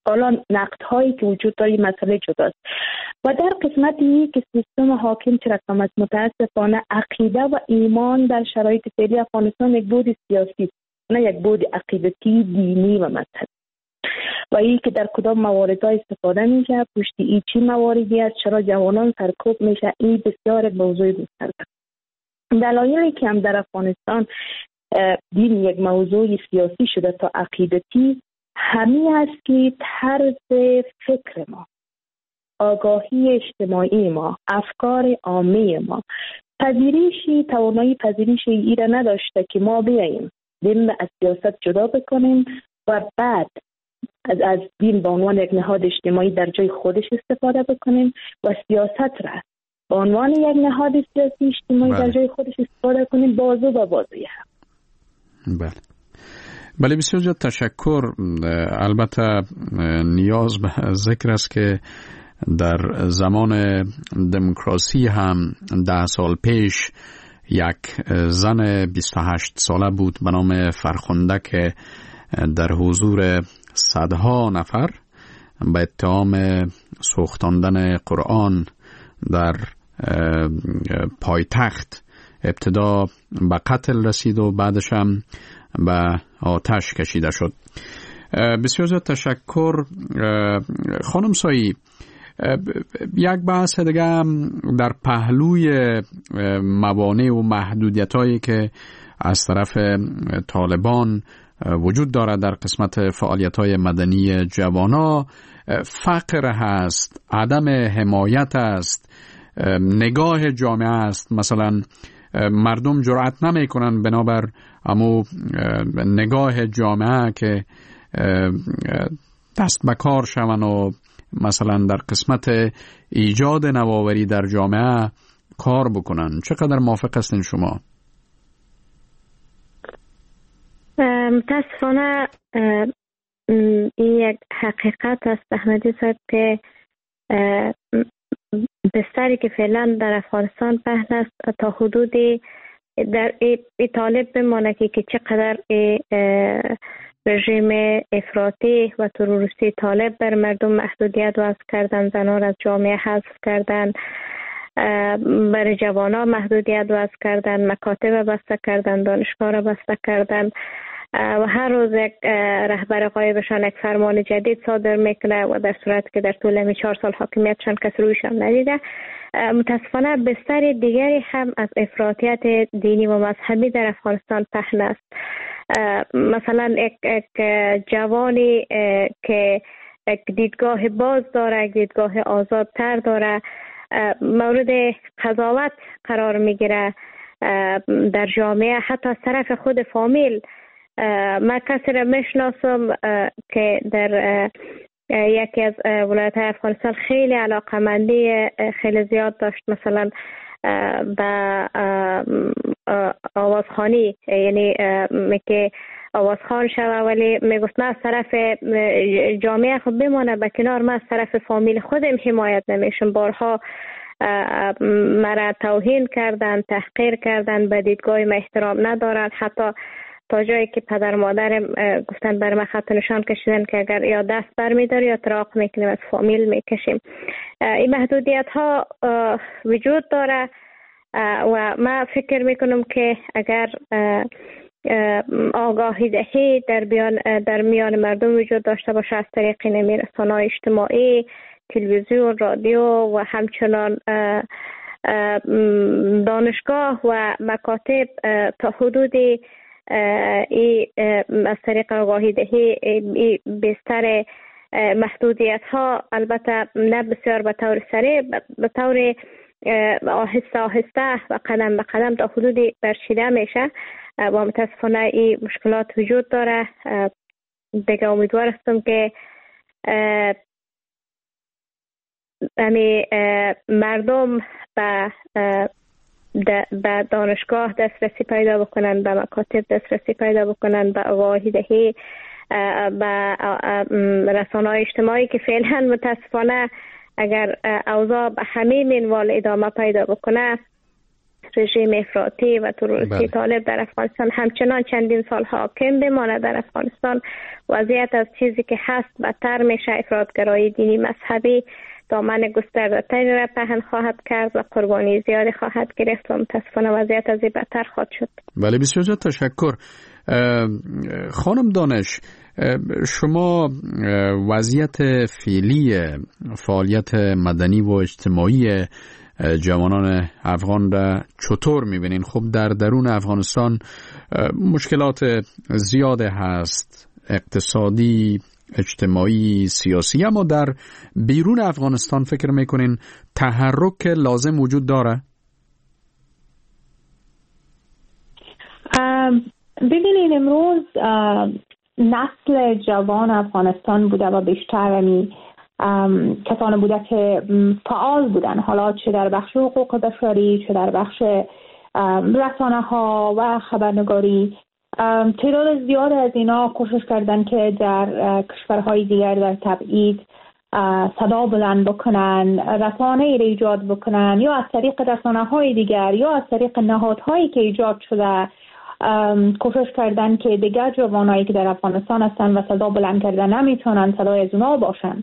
[SPEAKER 3] حالا نقدهایی که وجود داره مسئله جداست. و در قسمت یک سیستم حاکم چرا کم متاسفانه عقیده و ایمان در شرایط فعلی افغانستان یک بود سیاسی، نه یک بود عقیدتی، دینی و مذهبی. و این که در کدام موارد استفاده میشه، پشت این چی مواردی است، چرا جوانان سرکوب میشه، این بسیار موضوع گسترده. دلایلی که هم در افغانستان دین یک موضوع سیاسی شده تا عقیدتی همین است که طرز فکر ما، آگاهی اجتماعی ما، افکار عامه ما توانایی پذیرش ای را نداشته که ما بیاییم دین از سیاست جدا بکنیم و بعد از دین به عنوان یک نهاد اجتماعی در جای خودش استفاده بکنیم و سیاست را به عنوان یک نهاد سیاسی اجتماعی در جای خودش استفاده کنیم، بازو به بازوی هم.
[SPEAKER 1] بله بسیار زیاد تشکر. البته نیاز به ذکر است که در زمان دموکراسی هم 10 سال پیش یک زن 28 ساله بود به نام فرخنده که در حضور صدها نفر به اتهام سوختاندن قرآن در پایتخت ابتدا به قتل رسید و بعدش هم به آتش کشیده شد. بسیار زیاد تشکر. خانم سایی، یک بحث دیگه هم در پهلوی موانع و محدودیت‌هایی که از طرف طالبان وجود دارد در قسمت فعالیت‌های مدنی جوانا، فقر هست، عدم حمایت است، نگاه جامعه است. مثلا مردم جرأت نمی‌کنند بنابر اما نگاه جامعه که دست به کار شوند و مثلا در قسمت ایجاد نوآوری در جامعه کار بکنن. چقدر موافق هستین شما؟
[SPEAKER 4] متاسفانه این یک حقیقت است احمدی صاحب که بستری که فعلا در افغانستان پهن است تا حدودی در ای طالب بمانه که چقدر رژیم افراطی و تروریستی طالب بر مردم محدودیت وضع کردن، زنان از جامعه حذف کردن، بر جوانان محدودیت وضع کردن، مکاتب بسته کردن، دانشگاه را بسته کردن و هر روز یک رهبر غایبشان یک فرمان جدید صادر میکنه و در صورت که در طول 4 سال حاکمیتشان کس رویشان ندیده. متاسفانه بستر دیگری هم از افراطیت دینی و مذهبی در افغانستان پهن است. مثلا یک جوانی که یک دیدگاه باز داره، یک دیدگاه آزادتر داره، مورد قضاوت قرار میگیره در جامعه، حتی از طرف خود فامیل. من کسی را میشناسم که در یکی از ولایت افغانستان خیلی علاقمندی خیلی زیاد داشت مثلا به آوازخوانی، یعنی که آوازخوان شوه، ولی میگفت من از طرف جامعه خود بمانه به کنار، من از طرف فامیل خودم حمایت نمیشم. بارها مرا توهین کردن، تحقیر کردن، به دیدگاه من احترام ندارن، حتی تا جایی که پدر مادرم گفتن بر من خط نشان کشیدن که اگر یا دست بر می‌داری یا تراق میکنیم از فامیل میکشیم. این محدودیت ها وجود داره و من فکر میکنم که اگر آگاهی دهی در میان مردم وجود داشته باشه از طریق رسانه‌های اجتماعی، تلویزیون، رادیو و همچنان دانشگاه و مکاتب تا حدودی از طریق آگاهی دهی بستر محدودیت ها، البته نه بسیار به طور سریع، به طور آهسته آهسته و قدم به قدم تا حدودی برچیده میشه و متاسفانه این مشکلات وجود داره. دیگه امیدوار هستم که مردم به دانشگاه دسترسی پیدا بکنن، به مکاتب دسترسی پیدا بکنن، به آگاهی دهی، به رسانه‌های اجتماعی که فعلا متاسفانه اگر اوضاع به همین منوال ادامه پیدا بکنه رژیم افراطی و تروریستی طالب در افغانستان همچنان چندین سال حاکم بماند در افغانستان، وضعیت از چیزی که هست بدتر میشه. افراطگرایی دینی مذهبی دامن گسترده‌تری را پهن خواهد کرد و قربانی زیادی خواهد گرفت و متاسفانه وضعیت از این بدتر خواهد شد.
[SPEAKER 1] بله، بسیار زیاد تشکر. خانم دانش، شما وضعیت فعلی فعالیت مدنی و اجتماعی جوانان افغان را چطور می‌بینین؟ خب در درون افغانستان مشکلات زیاده هست، اقتصادی، اجتماعی، سیاسی، اما در بیرون افغانستان فکر میکنین تحرک لازم وجود داره؟
[SPEAKER 5] ببینید امروز نسل جوان افغانستان بوده و بیشتر کسان بوده که فعال بودن، حالا چه در بخش حقوق بشری، چه در بخش رسانه ها و خبرنگاری. تعداد زیاد از اینا کوشش کردن که در کشورهای دیگر در تبعید صدا بلند بکنن، رسانه ای ایجاد بکنن، یا از طریق رسانه های دیگر یا از طریق نهادهایی که ایجاد شده کوشش کردن که دیگر جوانایی که در افغانستان هستن و صدا بلند کردن نمیتونن صدای از اونا باشن.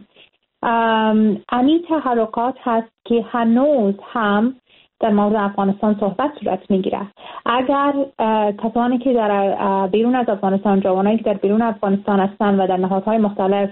[SPEAKER 5] این تحرکات هست که هنوز هم در مورد افغانستان صحبت صورت میگیره. اگر کسانی که در بیرون از افغانستان، جوانایی که در بیرون افغانستان هستن و در نهادهای مختلف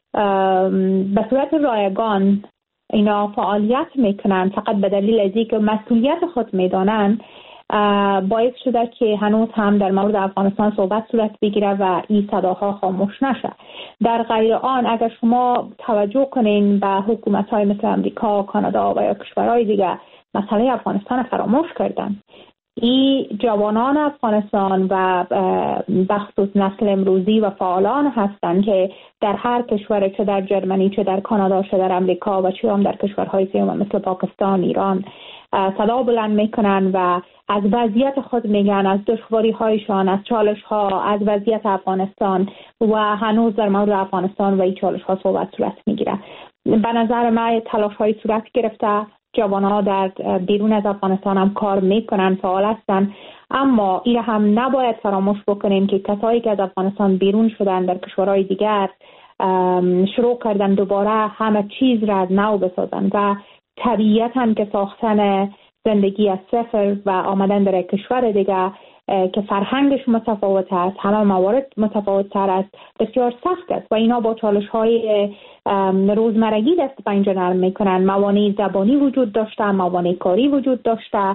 [SPEAKER 5] به صورت رایگان اینا فعالیت میکنن فقط به دلیل از اینکه مسئولیت خود میدانن، باعث شده که هنوز هم در مورد افغانستان صحبت صورت بگیره و این صداها خاموش نشه. در غیر آن اگر شما توجه کنین به حکومت‌های مثل امریکا، کانادا و یا کشورهای دیگه، مسئله افغانستان فراموش کردن. این جوانان افغانستان و بخصوص نسل امروزی و فعالان هستند که در هر کشور، چه در جرمنی، چه در کانادا، چه در امریکا و چه هم در کشورهای سوم مثل پاکستان، ایران صدا بلند میکنن و از وضعیت خود میگن، از دشواری هایشان، از چالش ها، از وضعیت افغانستان و هنوز در مورد افغانستان و این چالش ها صحبت صورت میگیره. به نظر من تلاش های صورت گرفته، جوان‌ها در بیرون از افغانستان هم کار میکنن، فعال هستن، اما این هم نباید فراموش بکنیم که کسایی که از افغانستان بیرون شدن در کشورهای دیگر شروع کردن دوباره همه چیز را از نو بسازن و طبیعتاً که ساختن زندگی از صفر و آمدن در کشور دیگه که فرهنگش متفاوت است، همه موارد متفاوت تر است، بسیار سخت است و اینا با چالش های روزمرگی دست به اینجا نرم میکنن. موانع زبانی وجود داشته، موانع کاری وجود داشته،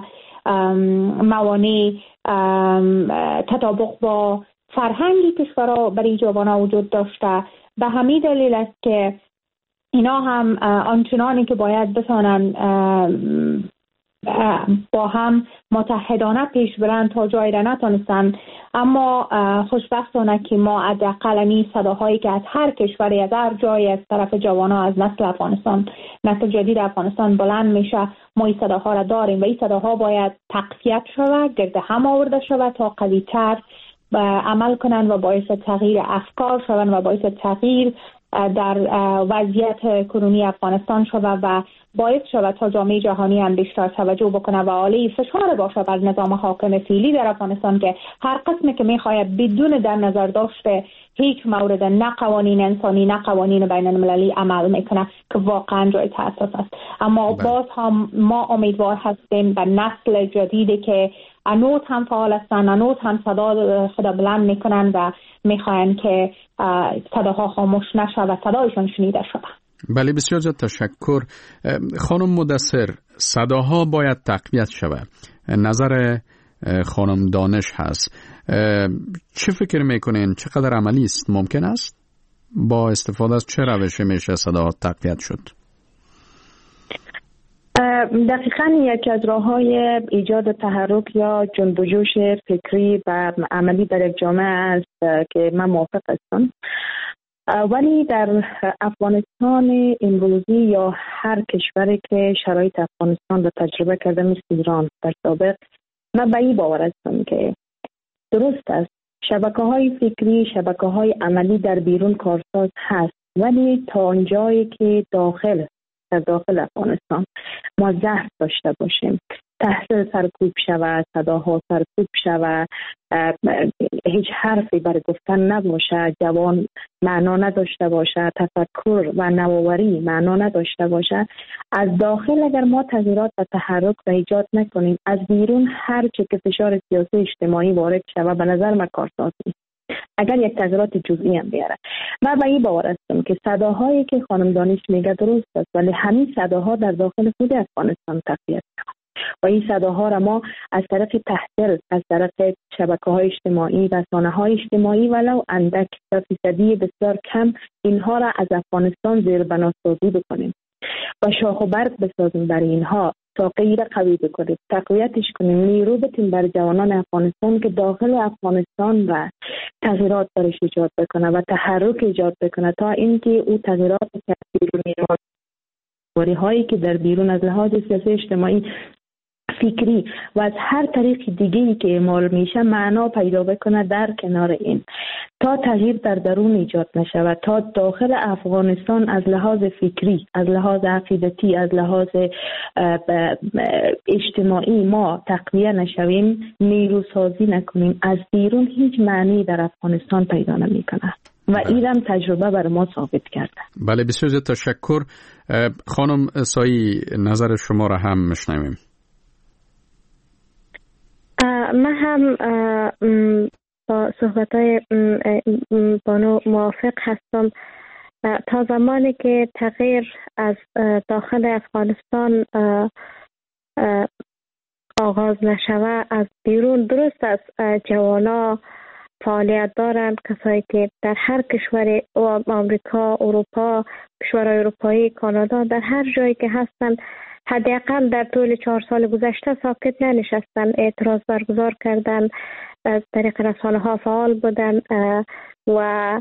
[SPEAKER 5] موانع تطابق با فرهنگی کشورها برای جوانان وجود داشته. به همین دلیل است که اینا هم آنچنانی که باید بتانن با هم متحدانه پیش برن تا جایی را نتونستن، اما خوشبختانه که ما حداقل این صداهایی که از هر کشوری، از هر جایی از طرف جوانا از نسل افغانستان، نسل جدید افغانستان بلند میشه، ما این صداها را داریم و این صداها باید تقویت شود، گرد هم آورده شود تا قوی‌تر عمل کنن و باعث تغییر افکار شون و باعث تغییر در وضعیت کنونی افغانستان شود و باعث شود تا جامعه جهانی هم بیشتر توجه بکنه و عالی فشار باشه بر نظام حاکم فعلی در افغانستان که هر قسمی که میخواید بدون در نظر داشته هیچ مورد نه قوانین انسانی نه قوانین بین المللی عمل میکنه که واقعا جای تاسف است. اما باز هم ما امیدوار هستیم به نسل جدیدی که انوت هم فعال هستن، انوت هم صدا بلند میکنن و میخواین که صداها خاموش نشه و صدایشون شنیده شده.
[SPEAKER 1] بله، بسیار زیاد تشکر. خانم مدثر، صداها باید تقویت شود. نظر خانم دانش هست. چه فکر میکنین؟ چقدر عملی است؟ ممکن است با استفاده از چه روشی میشه صداها تقویت شد؟
[SPEAKER 3] دقیقاً یکی از راه‌های ایجاد تحرک یا جنب و جوش فکری و عملی در جامعه است که من موافق هستم. ولی در افغانستان امروزی یا هر کشوری که شرایط افغانستان را تجربه کرده مثل ایران در سابق، من به این باور هستم که درست است شبکه‌های فکری، شبکه‌های عملی در بیرون کارساز هست، ولی تا اونجایی که در داخل افغانستان ما ضعف داشته باشیم تحصیل سرکوب شود، صداها سرکوب شود، هیچ حرفی برای گفتن نباشه، جوان معنا نداشته باشه، تفکر و نوآوری معنا نداشته باشه. از داخل اگر ما تغییرات و تحرک را ایجاد نکنیم، از بیرون هر چه که فشار سیاسی اجتماعی وارد شود به نظر من کارسازی اگر یک تغییرات جزئی هم بیاره. من به این باور هستم که صداهایی که خانم دانش میگه درست است، ولی همین صداها در داخل خود افغانستان تقویت شود و این صداها را ما از طرف تحصیل، از طرف شبکه‌های اجتماعی، رسانه‌های اجتماعی ولو اندک و فیصدی بسیار کم اینها را از افغانستان زیربناسازی بکنیم و شاخ و برگ بسازیم برای اینها، ساقه‌ای را قوی بکنیم، تقویتش کنیم، نیرو بدیم بر جوانان افغانستان که داخل افغانستان و تغییرات برش ایجاد بکنه و تحرک ایجاد بکنه تا اینکه او تغییرات که بیرونی هایی که در بیرون از لحاظ سیاسی اجتماعی فکری و از هر طریق دیگه‌ای که اعمال میشه معنا پیدا بکنه در کنار این، تا تغییر در درون ایجاد نشود، تا داخل افغانستان از لحاظ فکری، از لحاظ عقیدتی، از لحاظ اجتماعی ما تقویه نشویم، نیروسازی نکنیم، از بیرون هیچ معنی در افغانستان پیدا نمیکنه و اینم تجربه بر ما ثابت کرده.
[SPEAKER 1] بله، بسیار زیاد تشکر. خانم سایی، نظر شما را هم میشنویم.
[SPEAKER 4] من هم با صحبت‌های بانو موافق هستم. تا زمانی که تغییر از داخل افغانستان آغاز نشود، از بیرون درست از جوانا فعالیت دارند، کسایی که در هر کشور آمریکا، اروپا، کشورهای اروپایی، کانادا، در هر جایی که هستند، حداقل در طول 4 سال گذشته ساکت ننشستن، اعتراض برگزار کردن، از طریق رسانه ها فعال بودن و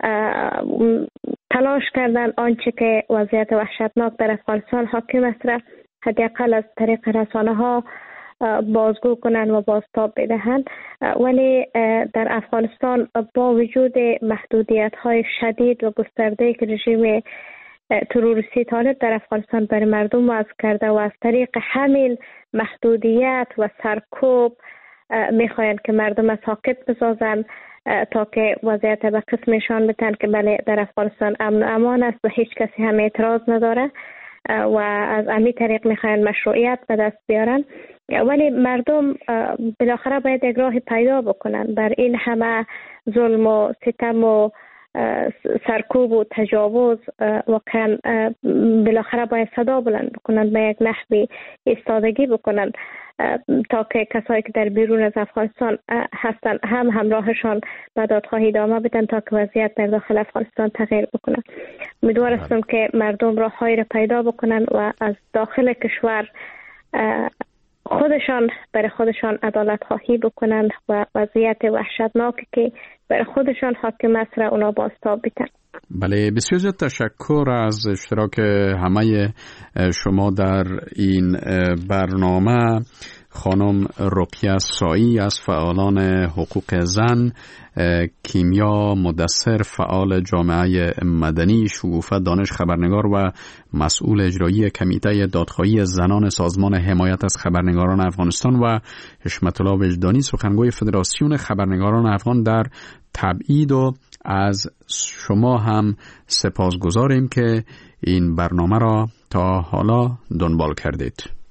[SPEAKER 4] تلاش کردن آنچه که وضعیت وحشتناک در افغانستان حاکم است را حداقل از طریق رسانه ها بازگو کنند و بازتاب بدهند. ولی در افغانستان با وجود محدودیت های شدید و گسترده که رژیم تروریستی طالب در افغانستان برای مردم وضع کرده و از طریق همین محدودیت و سرکوب میخواهند که مردم ساکت بسازند تا که وضعیت به قسمشان بتن که بله در افغانستان امن و امان است و هیچ کسی هم اعتراض نداره و از همین طریق میخواهند مشروعیت به دست بیارن. ولی مردم بالاخره باید یک راه پیدا بکنن بر این همه ظلم و ستم و سرکوب و تجاوز. واقعا بالاخره باید صدا بلند بکنن، به یک نحوی ایستادگی بکنن تا که کسایی که در بیرون از افغانستان هستن هم همراهشان به دادخواهی ادامه بدن تا که وضعیت در داخل افغانستان تغییر بکنه. امیدوار هستم که مردم راههایی را پیدا بکنن و از داخل کشور خودشان برای خودشان عدالت خواهی بکنن و وضعیت وحشتناکی که برای خودشان حاکم است را اونا بازتاب بدن.
[SPEAKER 1] بله، بسیار زیاد تشکر از اشتراک همه شما در این برنامه. خانم رقیه سایی از فعالان حقوق زن، کیمیا مدثر فعال جامعه مدنی، شگوفه دانش خبرنگار و مسئول اجرایی کمیته دادخواهی زنان سازمان حمایت از خبرنگاران افغانستان و حشمت الله وجدانی سخنگوی فدراسیون خبرنگاران افغان در تبعید. و از شما هم سپاسگزاریم که این برنامه را تا حالا دنبال کردید.